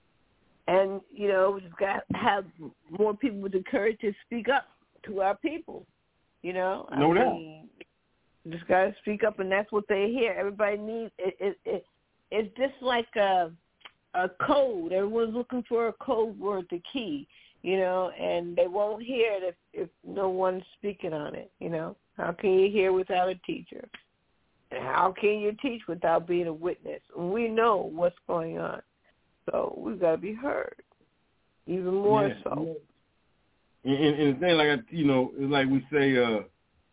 And, you know, we just got to have more people with the courage to speak up to our people, you know. I no doubt. mean, just got to speak up, and that's what they hear. Everybody needs it. it, it it's just like a, a code. Everyone's looking for a code word, the key, you know, and they won't hear it if, if no one's speaking on it, you know. How can you hear without a teacher? And how can you teach without being a witness? We know what's going on. So we've got to be heard, even more yeah, so. Yeah. And, and the thing, like, I, you know, it's like we say, uh,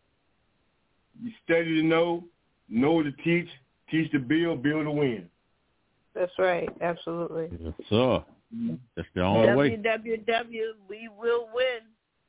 you study to know, know to teach, teach to build, build to win. That's right. Absolutely. Yes, sir. That's the only way. W W W, we will win.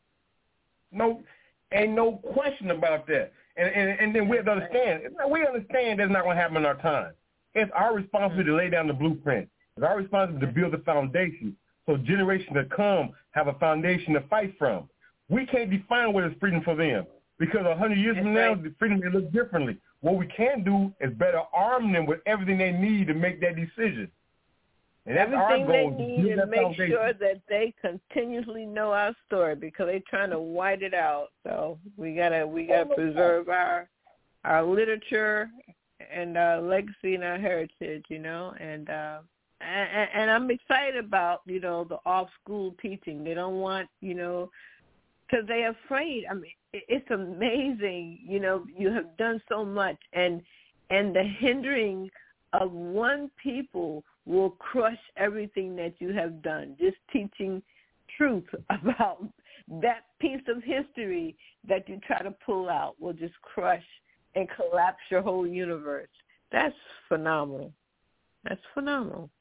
No, ain't no question about that. And and, and then we have to understand, we understand that's not going to happen in our time. It's our responsibility to lay down the blueprint. It's our responsibility to build a foundation so generations to come have a foundation to fight from. We can't define what is freedom for them because a hundred years That's from now, right. the freedom may look differently. What we can do is better arm them with everything they need to make that decision. And that's Everything our goal. they need to make foundation. sure that they continuously know our story because they're trying to white it out. So we gotta we gotta oh, preserve God. our our literature and our legacy and our heritage, you know. And uh, and, and I'm excited about you know the off school teaching. They don't want you know because they're afraid. I mean, it's amazing. You know, you have done so much, and and the hindering of one people will crush everything that you have done. Just teaching truth about that piece of history that you try to pull out will just crush and collapse your whole universe. That's phenomenal. That's phenomenal.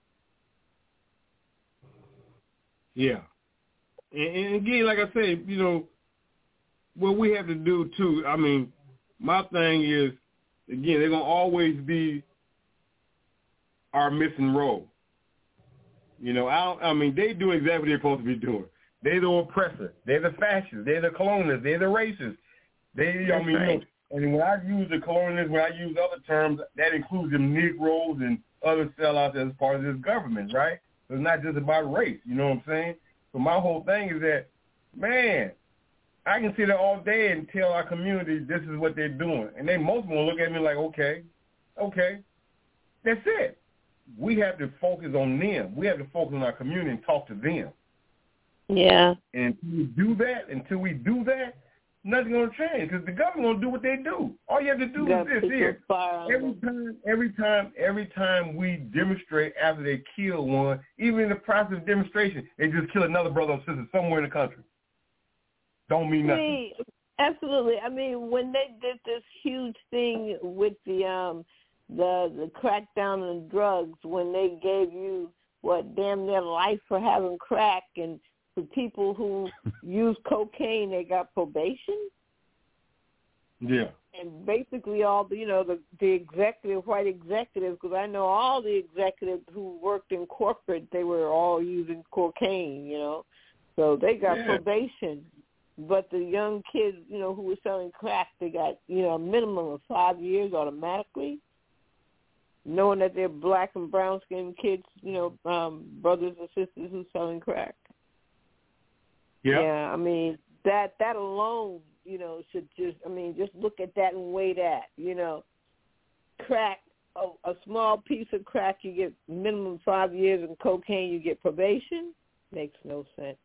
Yeah. And, and again, like I said, you know, what we have to do too, I mean, my thing is, again, they're going to always be our missing role. You know, I, don't, I mean, they do exactly what they're supposed to be doing. They're the oppressor. They're the fascists. They're the colonialists. They're the racists. They, That's I mean, right. you know, and when I use the colonialists, when I use other terms, that includes them Negroes and other sellouts as part of this government, right? So it's not just about race, you know what I'm saying? So my whole thing is that, man, I can sit there all day and tell our community this is what they're doing. And they most of them will look at me like, okay, okay, that's it. We have to focus on them. We have to focus on our community and talk to them. Yeah. And until we do that, until we do that, nothing's going to change because the government going to do what they do. All you have to do is this here. Every time, every time, every time we demonstrate after they kill one, even in the process of demonstration, they just kill another brother or sister somewhere in the country. Don't mean nothing. See, absolutely. I mean, when they did this huge thing with the um the the crackdown on drugs, when they gave you what damn near life for having crack, and for people who use cocaine, they got probation. Yeah. And basically all the, you know, the, the executive, white executives, because I know all the executives who worked in corporate, they were all using cocaine, you know. So they got yeah. probation. But the young kids, you know, who were selling crack, they got, you know, a minimum of five years automatically, knowing that they're black and brown-skinned kids, you know, um, brothers and sisters who's selling crack. Yep. Yeah, I mean, that that alone, you know, should just, I mean, just look at that and weigh that, you know. Crack, a, a small piece of crack, you get minimum five years, and cocaine, you get probation. Makes no sense.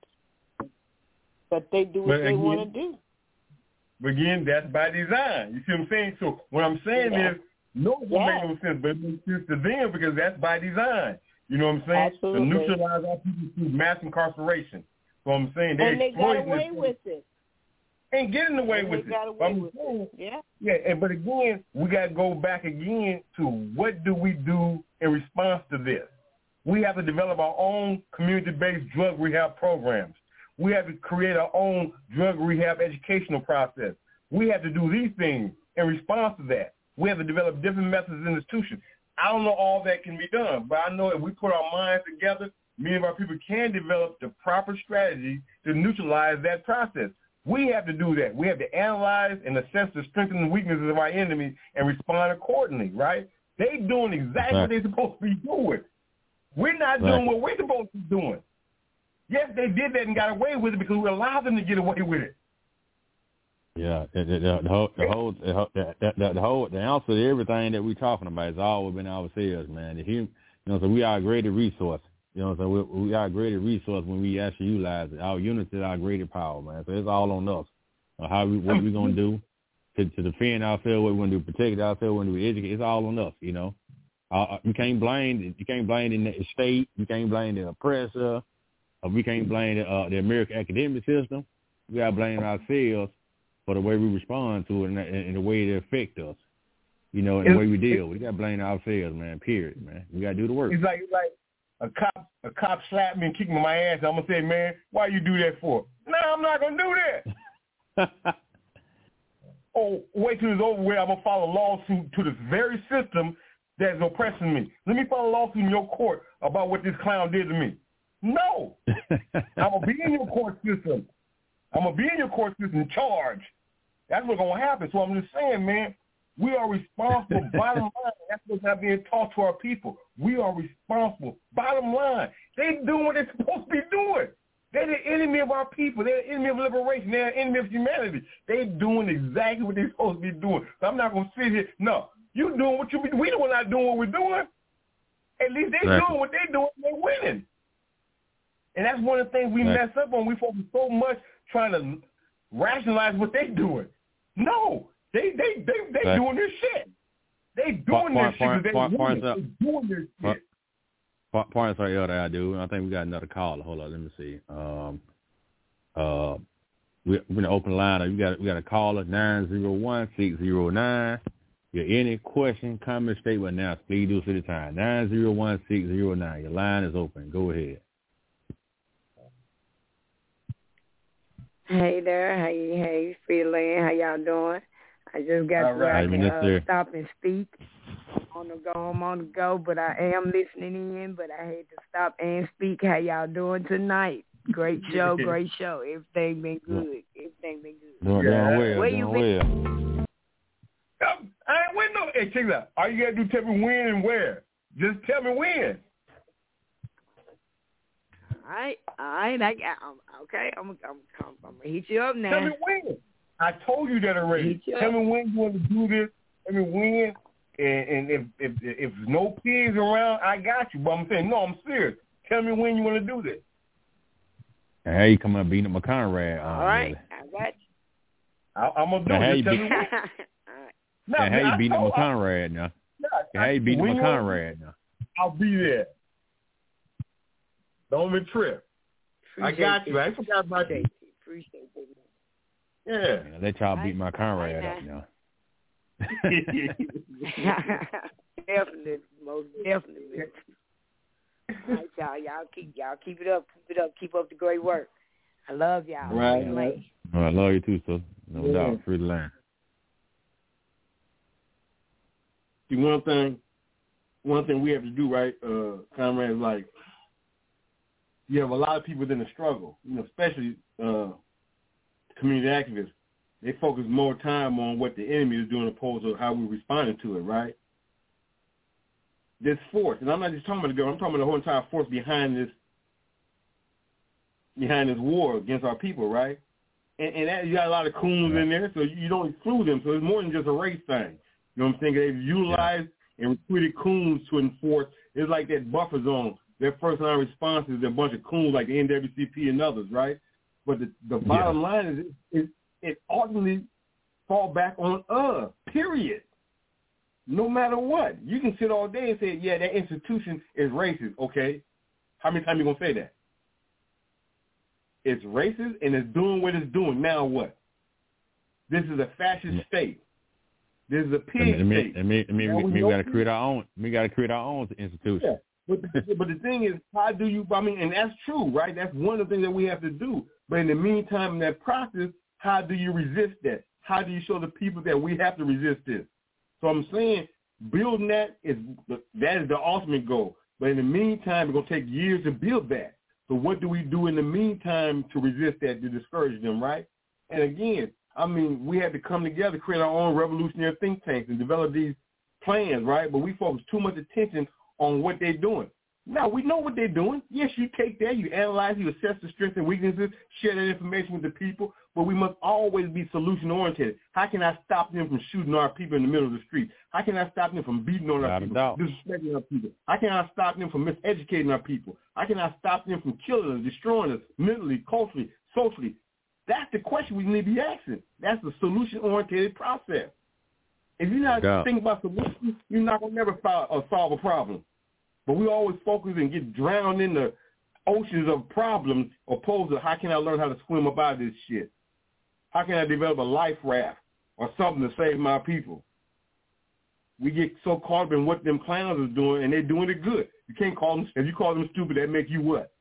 But they do what but they want to do. But again, that's by design. You see what I'm saying? So what I'm saying yeah. is, no, it won't yeah. make no sense, but it makes sense to them because that's by design. You know what I'm saying? Absolutely. To neutralize our people through mass incarceration. So I'm saying they and they got away with it. Ain't getting away and with they got it. Away with saying, it. Yeah. Yeah, and but again, we got to go back again to what do we do in response to this? We have to develop our own community-based drug rehab programs. We have to create our own drug rehab educational process. We have to do these things in response to that. We have to develop different methods and institutions. I don't know all that can be done, but I know if we put our minds together, many of our people can develop the proper strategy to neutralize that process. We have to do that. We have to analyze and assess the strengths and weaknesses of our enemy and respond accordingly, right? They doing exactly right. what they're supposed to be doing. We're not right. doing what we're supposed to be doing. Yes, they did that and got away with it because we allowed them to get away with it. Yeah, the, the, the, the whole, the whole, the, the, the, the whole, the answer to everything that we're talking about has always been ourselves, man. The human, you know, so we are a greater resource. You know, so we, we are a greater resource when we actually utilize it. Our units is our greater power, man. So it's all on us. Uh, how we, what we're gonna do to, to defend ourselves, what we're gonna do, protect ourselves, what we're gonna do, educate. It's all on us. You know, uh, you can't blame you can't blame the state, you can't blame the oppressor, or we can't blame the, uh, the American academic system. We gotta blame ourselves for the way we respond to it and, and the way it affects us. You know, and the way we deal. We gotta blame ourselves, man. Period, man. We gotta do the work. It's like it's like. A cop, a cop slapped me and kicked me in my ass. I'm gonna say, man, why you do that for? No, I'm not gonna do that. Oh, wait till it's over with. I'm gonna file a lawsuit to this very system that's oppressing me. Let me file a lawsuit in your court about what this clown did to me. No, I'm gonna be in your court system. I'm gonna be in your court system, charged. That's what's gonna happen. So I'm just saying, man. We are responsible, bottom line. That's what's not being taught to our people. We are responsible, bottom line. They doing what they're supposed to be doing. They're the enemy of our people. They're the enemy of liberation. They're the enemy of humanity. They're doing exactly what they're supposed to be doing. So I'm not going to sit here. No, you doing what you be doing. We are not doing what we're doing. At least they're exactly. doing what they're doing. They're winning. And that's one of the things we exactly. mess up on. We focus so much trying to rationalize what they're doing. No. They they they they right. doing this shit. They doing point, this shit. Point, they point, doing, they doing this shit. Point, points right there, I do. I think we got another caller. Hold on, let me see. Um, uh, we, we're gonna open the line. We got we got a caller nine zero one six zero nine. Your any question, comment, statement now? Please do it at the time. Nine zero one six zero nine. Your line is open. Go ahead. Hey there, hey hey, Freeland, how y'all doing? I just got All to right. I uh, stop and speak. On the go, I'm on the go, but I am listening in. But I had to stop and speak. How y'all doing tonight? Great show, great show. Everything been good. Everything been good. Doing, yeah. doing well. Where doing you been? Well. I ain't waiting no. Hey, check it out. All you gotta do, tell me when and where. Just tell me when. right, all right. I got. I'm, okay, I'm, I'm, I'm, I'm gonna hit you up now. Tell me when. I told you that already. Tell me when you want to do this. Tell me when. And, and if, if if no kids around, I got you. But I'm saying, no, I'm serious. Tell me when you want to do this. And how you coming up beating up my Conrad? All right, I got you. I, I'm gonna do now, it. Tell me when. Now, and how you beating up my Conrad now? Yeah, how you beating up my Conrad now? I'll be there. Don't be trip. I got you. I ain't forgot about you. Appreciate it. Yeah. yeah let y'all beat my Conrad up now. Definitely, most definitely. All right, y'all. Y'all keep y'all keep it up, keep it up, keep up the great work. I love y'all. Right. right. Oh, I love you too, so no yeah. doubt. Free the line. See, one thing, one thing we have to do, right, uh, comrades, like, you have a lot of people in the struggle, you know, especially uh, community activists. They focus more time on what the enemy is doing opposed to how we're responding to it, right? This force, and I'm not just talking about the girl, I'm talking about the whole entire force behind this, behind this war against our people, right? And, and that, you got a lot of coons in there, so you don't exclude them. So it's more than just a race thing. You know what I'm saying? They've utilized yeah. and recruited coons to enforce. It's like that buffer zone. Their first line response is a bunch of coons like the N W C P and others, right? But the, the bottom yeah. line is it, it, it ultimately fall back on us, period. No matter what. You can sit all day and say, yeah, that institution is racist. Okay. How many times are you going to say that? It's racist and it's doing what it's doing. Now what? This is a fascist yeah. state. This is a pig and state. And me, and me, we, we got to create our own. We got to create our own institution. Yeah. But the, but the thing is, how do you? I mean, and that's true, right? That's one of the things that we have to do. But in the meantime, in that process, how do you resist that? How do you show the people that we have to resist this? So I'm saying, building that is that is the ultimate goal. But in the meantime, it's gonna take years to build that. So what do we do in the meantime to resist that, to discourage them, right? And again, I mean, we had to come together, create our own revolutionary think tanks and develop these plans, right? But we focus too much attention on what they're doing. Now, we know what they're doing. Yes, you take that, you analyze, you assess the strengths and weaknesses, share that information with the people, but we must always be solution-oriented. How can I stop them from shooting our people in the middle of the street? How can I stop them from beating on our people, disrespecting our people? How can I stop them from miseducating our people? How can I stop them from killing us, destroying us, mentally, culturally, socially? That's the question we need to be asking. That's the solution-oriented process. If you're not thinking about solutions, you're not going to never uh, solve a problem. But we always focus and get drowned in the oceans of problems opposed to how can I learn how to swim up out of this shit? How can I develop a life raft or something to save my people? We get so caught up in what them clowns are doing, and they're doing it good. You can't call them, if you call them stupid, that make you what?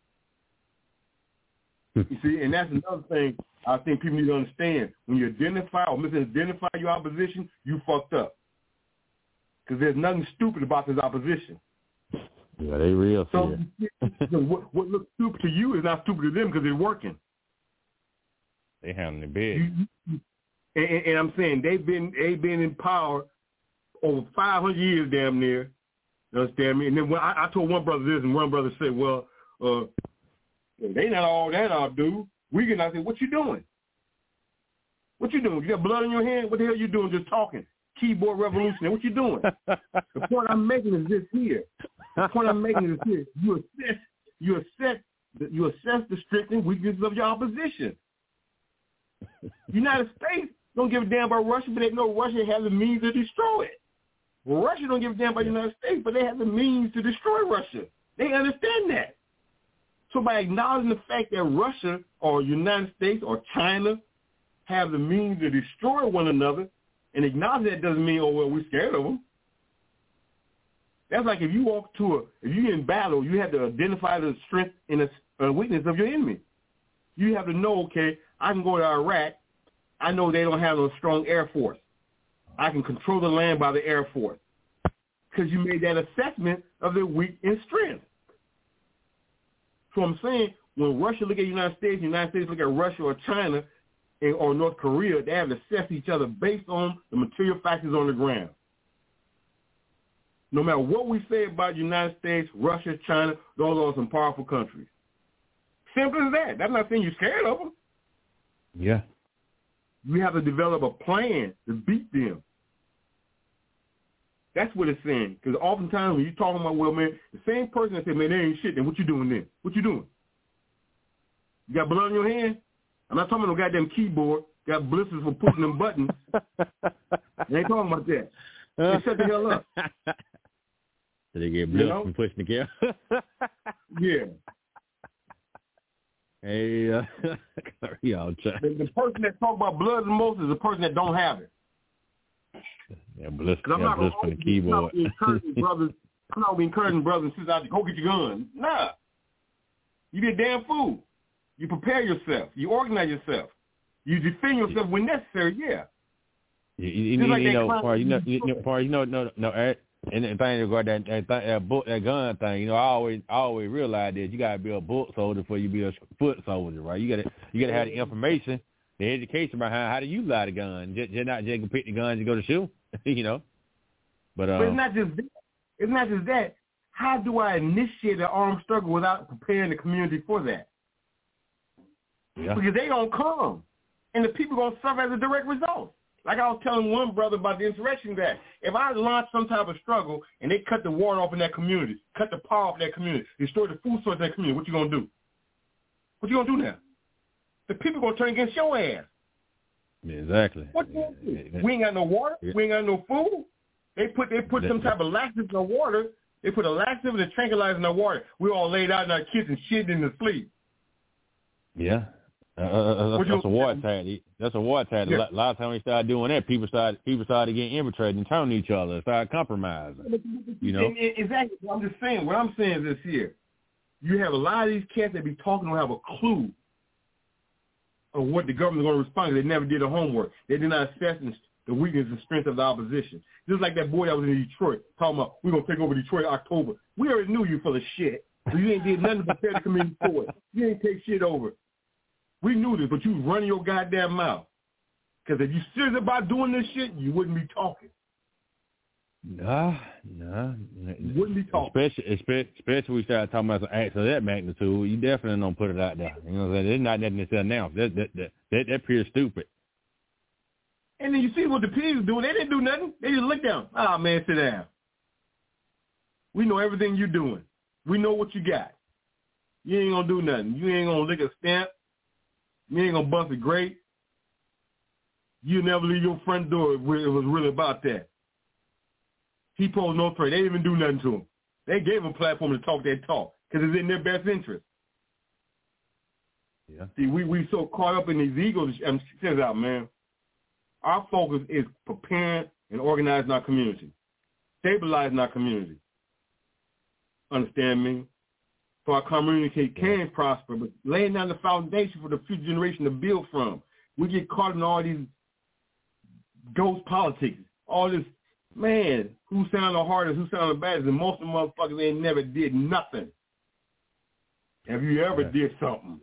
You see, and that's another thing I think people need to understand. When you identify or misidentify your opposition, you fucked up. Because there's nothing stupid about this opposition. Yeah, they real so what, what looks stupid to you is not stupid to them because they're working. They handling it big. And, and, and I'm saying they've been they've been in power over five hundred years, damn near. You understand me? And then when I, I told one brother this, and one brother said, "Well, uh, they not all that, I do." We can. I said, "What you doing? What you doing? You got blood in your hand? What the hell you doing? Just talking? Keyboard revolution? What you doing?" The point I'm making is this here. The point I'm making is this: you assess, you assess, you assess the strengths and weaknesses of your opposition. United States don't give a damn about Russia, but they know Russia has the means to destroy it. Well, Russia don't give a damn about the United States, but they have the means to destroy Russia. They understand that. So by acknowledging the fact that Russia or United States or China have the means to destroy one another, and acknowledge that doesn't mean, oh, well, we're scared of them. That's like if you walk to a, if you're in battle, you have to identify the strength and the uh, weakness of your enemy. You have to know, okay, I can go to Iraq. I know they don't have a strong air force. I can control the land by the air force because you made that assessment of their weak and strength. So I'm saying when Russia look at the United States, the United States look at Russia or China or North Korea, they have to assess each other based on the material factors on the ground. No matter what we say about the United States, Russia, China, those are some powerful countries. simple as that. That's not saying you're scared of them. Yeah. You have to develop a plan to beat them. That's what it's saying. Because oftentimes when you're talking about, well, man, the same person that said, man, they ain't shit, then what you doing then? What you doing? You got blood on your hand? I'm not talking about no goddamn keyboard. Got blisters for pushing them buttons. They ain't talking about that. They shut the hell up. So they get blisters you know? from pushing the camera? Yeah. Hey, uh, y'all try. The, the person that talk about blood the most is the person that don't have it. Yeah, blister, yeah, not blister from the keyboard. I'm not brothers. I'm not encouraging brothers and sisters out to go get your gun. Nah. You be a damn fool. You prepare yourself. You organize yourself. You defend yourself when necessary. Yeah. You, you, you, like you know, Par, you know, you know, Par, you know, no, no, Eric, and the thing regarding that, that, that, book, that gun thing, you know, I always, I always realize that you gotta be a book soldier before you be a foot soldier, right? You gotta, you gotta have the information, the education behind how to use a gun. Just, just not just pick the guns and go to shoot, you know. But, um, but it's not just that. It's not just that. How do I initiate an armed struggle without preparing the community for that? Yeah. Because they don't come, and the people gonna suffer as a direct result. Like I was telling one brother about the insurrection, that if I launch some type of struggle and they cut the water off in that community, cut the power off in that community, destroy the food source in that community, what you gonna do? What you gonna do now? The people gonna turn against your ass. Yeah, exactly. What you gonna do? We ain't got no water. Yeah. We ain't got no food. They put they put some type of laxative in the water. They put a laxative and a tranquilizer in the water. We all laid out in our kitchen, shitting in the sleep. Yeah. Uh, that's, that's a war tactic. That's a war tactic. Yeah. A lot of times we started doing that, people started people started getting infiltrated and turning each other, started compromising. You know, and, and, exactly. I'm just saying. What I'm saying is this here: you have a lot of these cats that be talking don't have a clue of what the government's going to respond. They never did their homework. They did not assess the weakness and strength of the opposition. Just like that boy that was in Detroit talking about we're gonna take over Detroit in October. We already knew you full of shit. So you ain't did nothing to prepare the community for it. You ain't take shit over. We knew this, but you running your goddamn mouth. Because if you serious about doing this shit, you wouldn't be talking. Nah, nah. You wouldn't be talking. Especially, especially, especially we started talking about some acts of that magnitude, you definitely don't put it out there. You know what I'm saying? There's not nothing that's announced. That, that, that, that, that pure stupid. And then you see what the P's doing. They didn't do nothing. They just looked down. Ah, oh, man, sit down. We know everything you're doing. We know what you got. You ain't going to do nothing. You ain't going to lick a stamp. You ain't going to bust a grape. You never leave your front door if it was really about that. He posed no threat. They didn't even do nothing to him. They gave him a platform to talk that talk because it's in their best interest. Yeah. See, we we so caught up in these egos. I'm check out, man. Our focus is preparing and organizing our community, stabilizing our community. Understand me? So our community can yeah. prosper, but laying down the foundation for the future generation to build from. We get caught in all these ghost politics, all this, man, who sound the hardest, who sound the baddest, and most of the motherfuckers ain't never did nothing. Have you ever yeah. did something?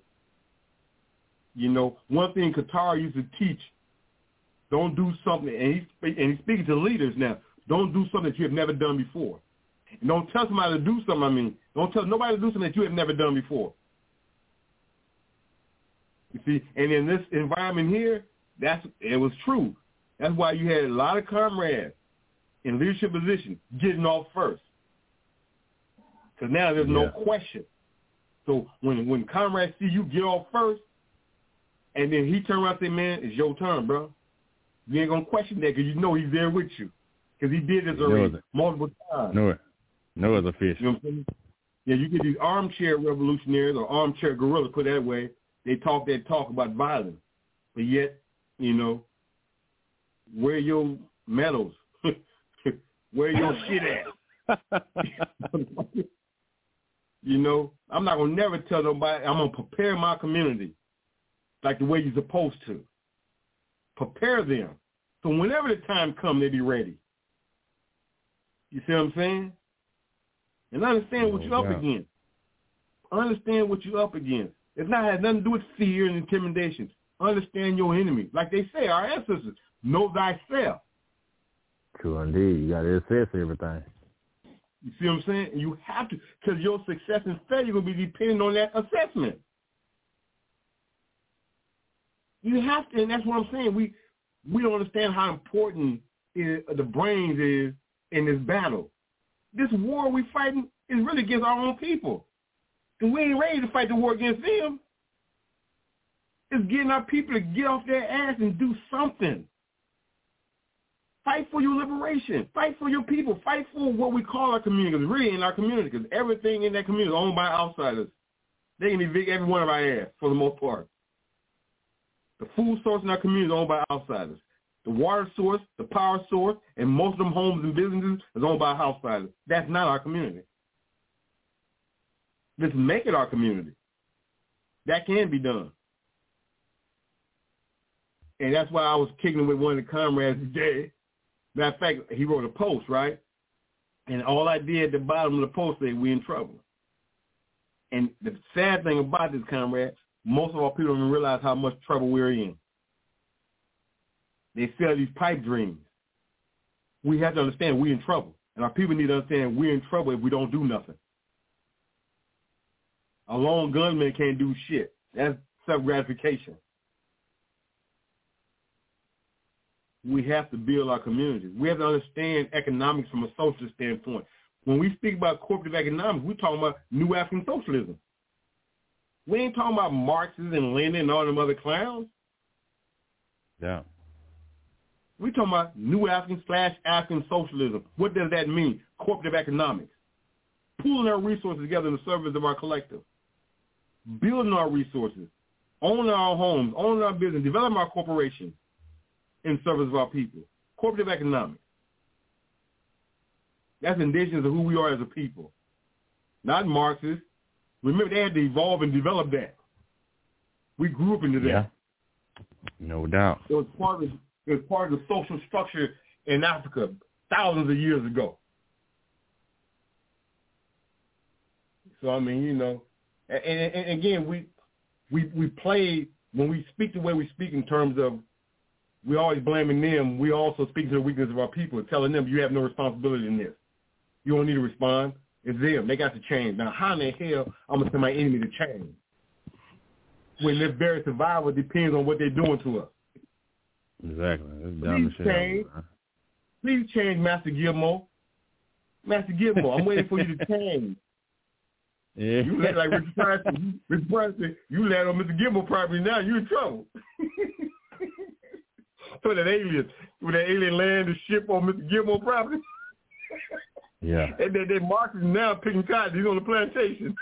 You know, one thing Qatar used to teach, don't do something, and he's, and he's speaking to leaders now, don't do something that you have never done before. And don't tell somebody to do something, I mean, don't tell nobody to do something that you have never done before. You see, and in this environment here, that's it was true. That's why you had a lot of comrades in leadership positions getting off first. Because now there's yeah. no question. So when when comrades see you get off first, and then he turn around and say, man, it's your turn, bro. You ain't going to question that because you know he's there with you. Because he did this already no multiple times. No, no other fish. You know what I'm saying? Yeah, you get these armchair revolutionaries or armchair guerrillas, put it that way. They talk that talk about violence. But yet, you know, where your medals? Where your shit at? You know, I'm not going to never tell nobody. I'm going to prepare my community like the way you're supposed to. Prepare them. So whenever the time comes, they be ready. You see what I'm saying? And understand oh, what you're God. up against. Understand what you're up against. It's not has nothing to do with fear and intimidation. Understand your enemy. Like they say, our ancestors, know thyself. True indeed. You got to assess everything. You see what I'm saying? You have to, because your success and failure will be dependent on that assessment. You have to, and that's what I'm saying. We we don't understand how important it, the brains is in this battle. This war we fighting is really against our own people. And we ain't ready to fight the war against them. It's getting our people to get off their ass and do something. Fight for your liberation. Fight for your people. Fight for what we call our community. It's really in our community, because everything in that community is owned by outsiders. They can evict every one of our ass for the most part. The food source in our community is owned by outsiders. The water source, the power source, and most of them homes and businesses is owned by outsiders. That's not our community. Let's make it our community. That can be done. And that's why I was kicking with one of the comrades today. Matter of fact, he wrote a post, right? And all I did at the bottom of the post said, we in trouble. And the sad thing about this, comrade, most of our people don't even realize how much trouble we're in. They sell these pipe dreams. We have to understand we're in trouble. And our people need to understand we're in trouble if we don't do nothing. A lone gunman can't do shit. That's self-gratification. We have to build our communities. We have to understand economics from a social standpoint. When we speak about corporate economics, we're talking about new African socialism. We ain't talking about Marxists and Lenin and all them other clowns. Yeah. We're talking about new African slash African socialism. What does that mean? Corporate economics. Pooling our resources together in the service of our collective. Building our resources. Owning our homes. Owning our business. Developing our corporations in service of our people. Corporate economics. That's indications of who we are as a people. Not Marxists. Remember, they had to evolve and develop that. We grew up into that. Yeah. No doubt. It was part of it was part of the social structure in Africa thousands of years ago. So I mean, you know, and, and, and again, we we we play when we speak the way we speak in terms of we always blaming them. We also speak to the weakness of our people, telling them you have no responsibility in this. You don't need to respond. It's them. They got to change. Now, how in the hell I'm going to tell my enemy to change when their very survival depends on what they're doing to us? Exactly. That's Please change. Out, Please change, Master Gilmore. Master Gilmore, I'm waiting for you to change. Yeah. You let like Richard Preston. Richard Preston, you land on Mister Gilmore property now, you're in trouble. So that alien, when that alien land the ship on Mister Gilmore property. Yeah. And then they Martin now picking cotton. He's on the plantation.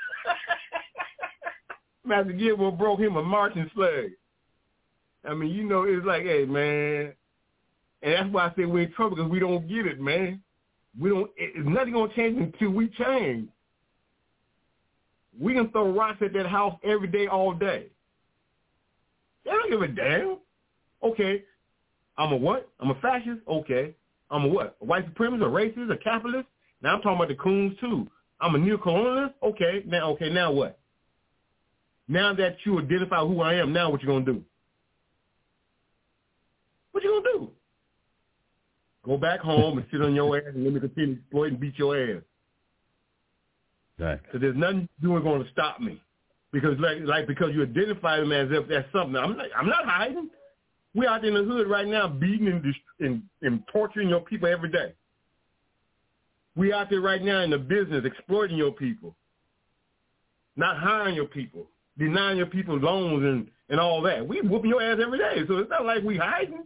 Master Gilmore broke him a marching slave. I mean, you know, it's like, hey, man. And that's why I say we're in trouble, because we don't get it, man. We don't. It's nothing going to change until we change. We can throw rocks at that house every day, all day. They don't give a damn. Okay, I'm a what? I'm a fascist? Okay. I'm a what? A white supremacist, a racist, a capitalist? Now I'm talking about the coons too. I'm a neo-colonialist? Okay, now okay, now what? Now that you identify who I am, now what you gonna do? What you gonna do? Go back home and sit on your ass and let me continue to exploit and beat your ass. Right. So there's nothing you're doing going to stop me. Because like like because you identify them as if that's something. I'm not I'm not hiding. We're out in the hood right now beating and, and, and torturing your people every day. We out there right now in the business exploiting your people, not hiring your people, denying your people loans and, and all that. We whooping your ass every day, so it's not like we hiding.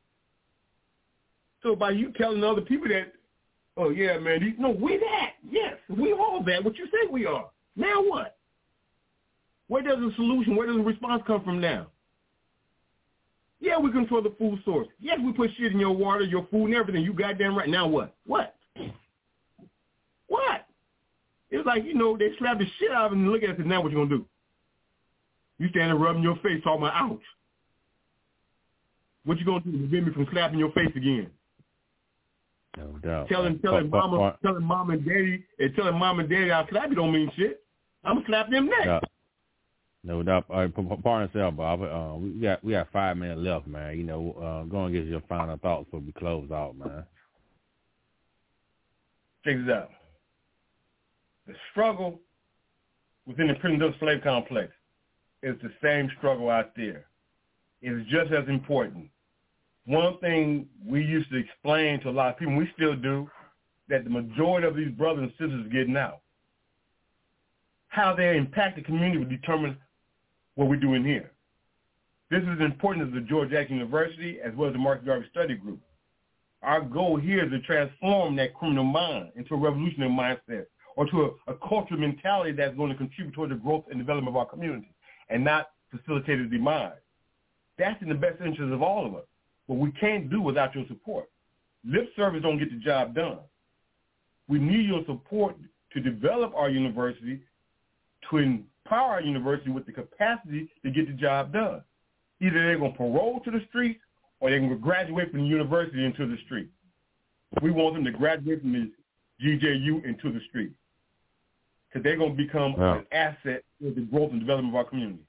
So by you telling other people that, oh, yeah, man, these, no, we that. Yes, we all that, what you say we are. Now what? Where does the solution, where does the response come from now? Yeah, we control the food source. Yes, we put shit in your water, your food, and everything. You goddamn right. Now what? What? What? It's like, you know, they slap the shit out of him and look at us and now what you going to do? You stand there rubbing your face talking about, ouch. What you going to do to prevent me from slapping your face again? No doubt. Telling, telling, but, mama, but, telling mom and daddy, and telling mom and daddy I'll slap you don't mean shit. I'm going to slap them next. Yeah. No doubt. All right, pardon yourself, Bob. Uh, we got we got five minutes left, man. You know, uh, go and get your final thoughts before we close out, man. Check this out. The struggle within the prison slave complex is the same struggle out there. is just as important. One thing we used to explain to a lot of people, we still do, that the majority of these brothers and sisters are getting out. How they impact the community will determine what we're doing here. This is as important as the George Jackson University as well as the Marcus Garvey Study Group. Our goal here is to transform that criminal mind into a revolutionary mindset or to a, a cultural mentality that's going to contribute toward the growth and development of our community and not facilitate its demise. That's in the best interest of all of us. But we can't do without your support. Lip service don't get the job done. We need your support to develop our university, to empower our university with the capacity to get the job done. Either they're going to parole to the streets or they're going to graduate from the university into the street. We want them to graduate from the G J U into the street because they're going to become wow. an asset to the growth and development of our community.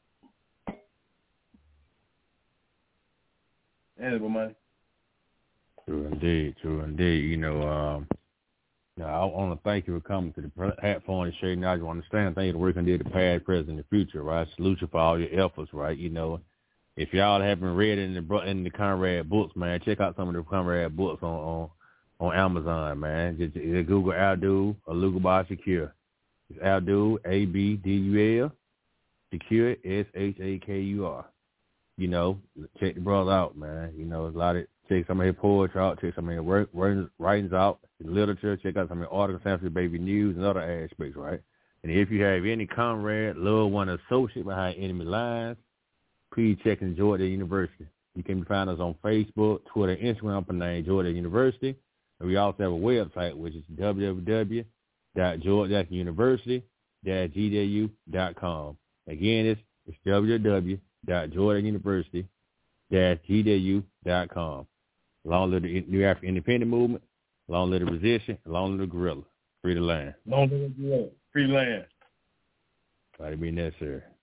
Man. True indeed, true indeed. You know, um, you know, I want to thank you for coming to the platform and sharing knowledge. I understand. Thank you for working there, the past, present, and the future, right? Salute you for all your efforts, right? You know, if y'all haven't read in the in the Conrad books, man, check out some of the Conrad books on on, on Amazon, man. Just, just Google Abdul Olugbah Secure. It's Abdul, A B D U L, Secure, S H A K U R. You know, check the brother out, man. You know, a lot of check some of his poetry out, check some of his work, writings out, literature, check out some of his articles, Sanford Baby News, and other aspects, right? And if you have any comrade, loved one, associate behind enemy lines, please check in Georgia University. You can find us on Facebook, Twitter, Instagram under the name Georgia University. And we also have a website, which is w w w dot george jackson university dash g j u dot com. Again, it's, it's w w w dot georgia university dash g j u dot com. Long live the New African Independent Movement. Long live the resistance. Long live the guerrilla. Free the land. Long live the guerrilla. Free land. Might be necessary.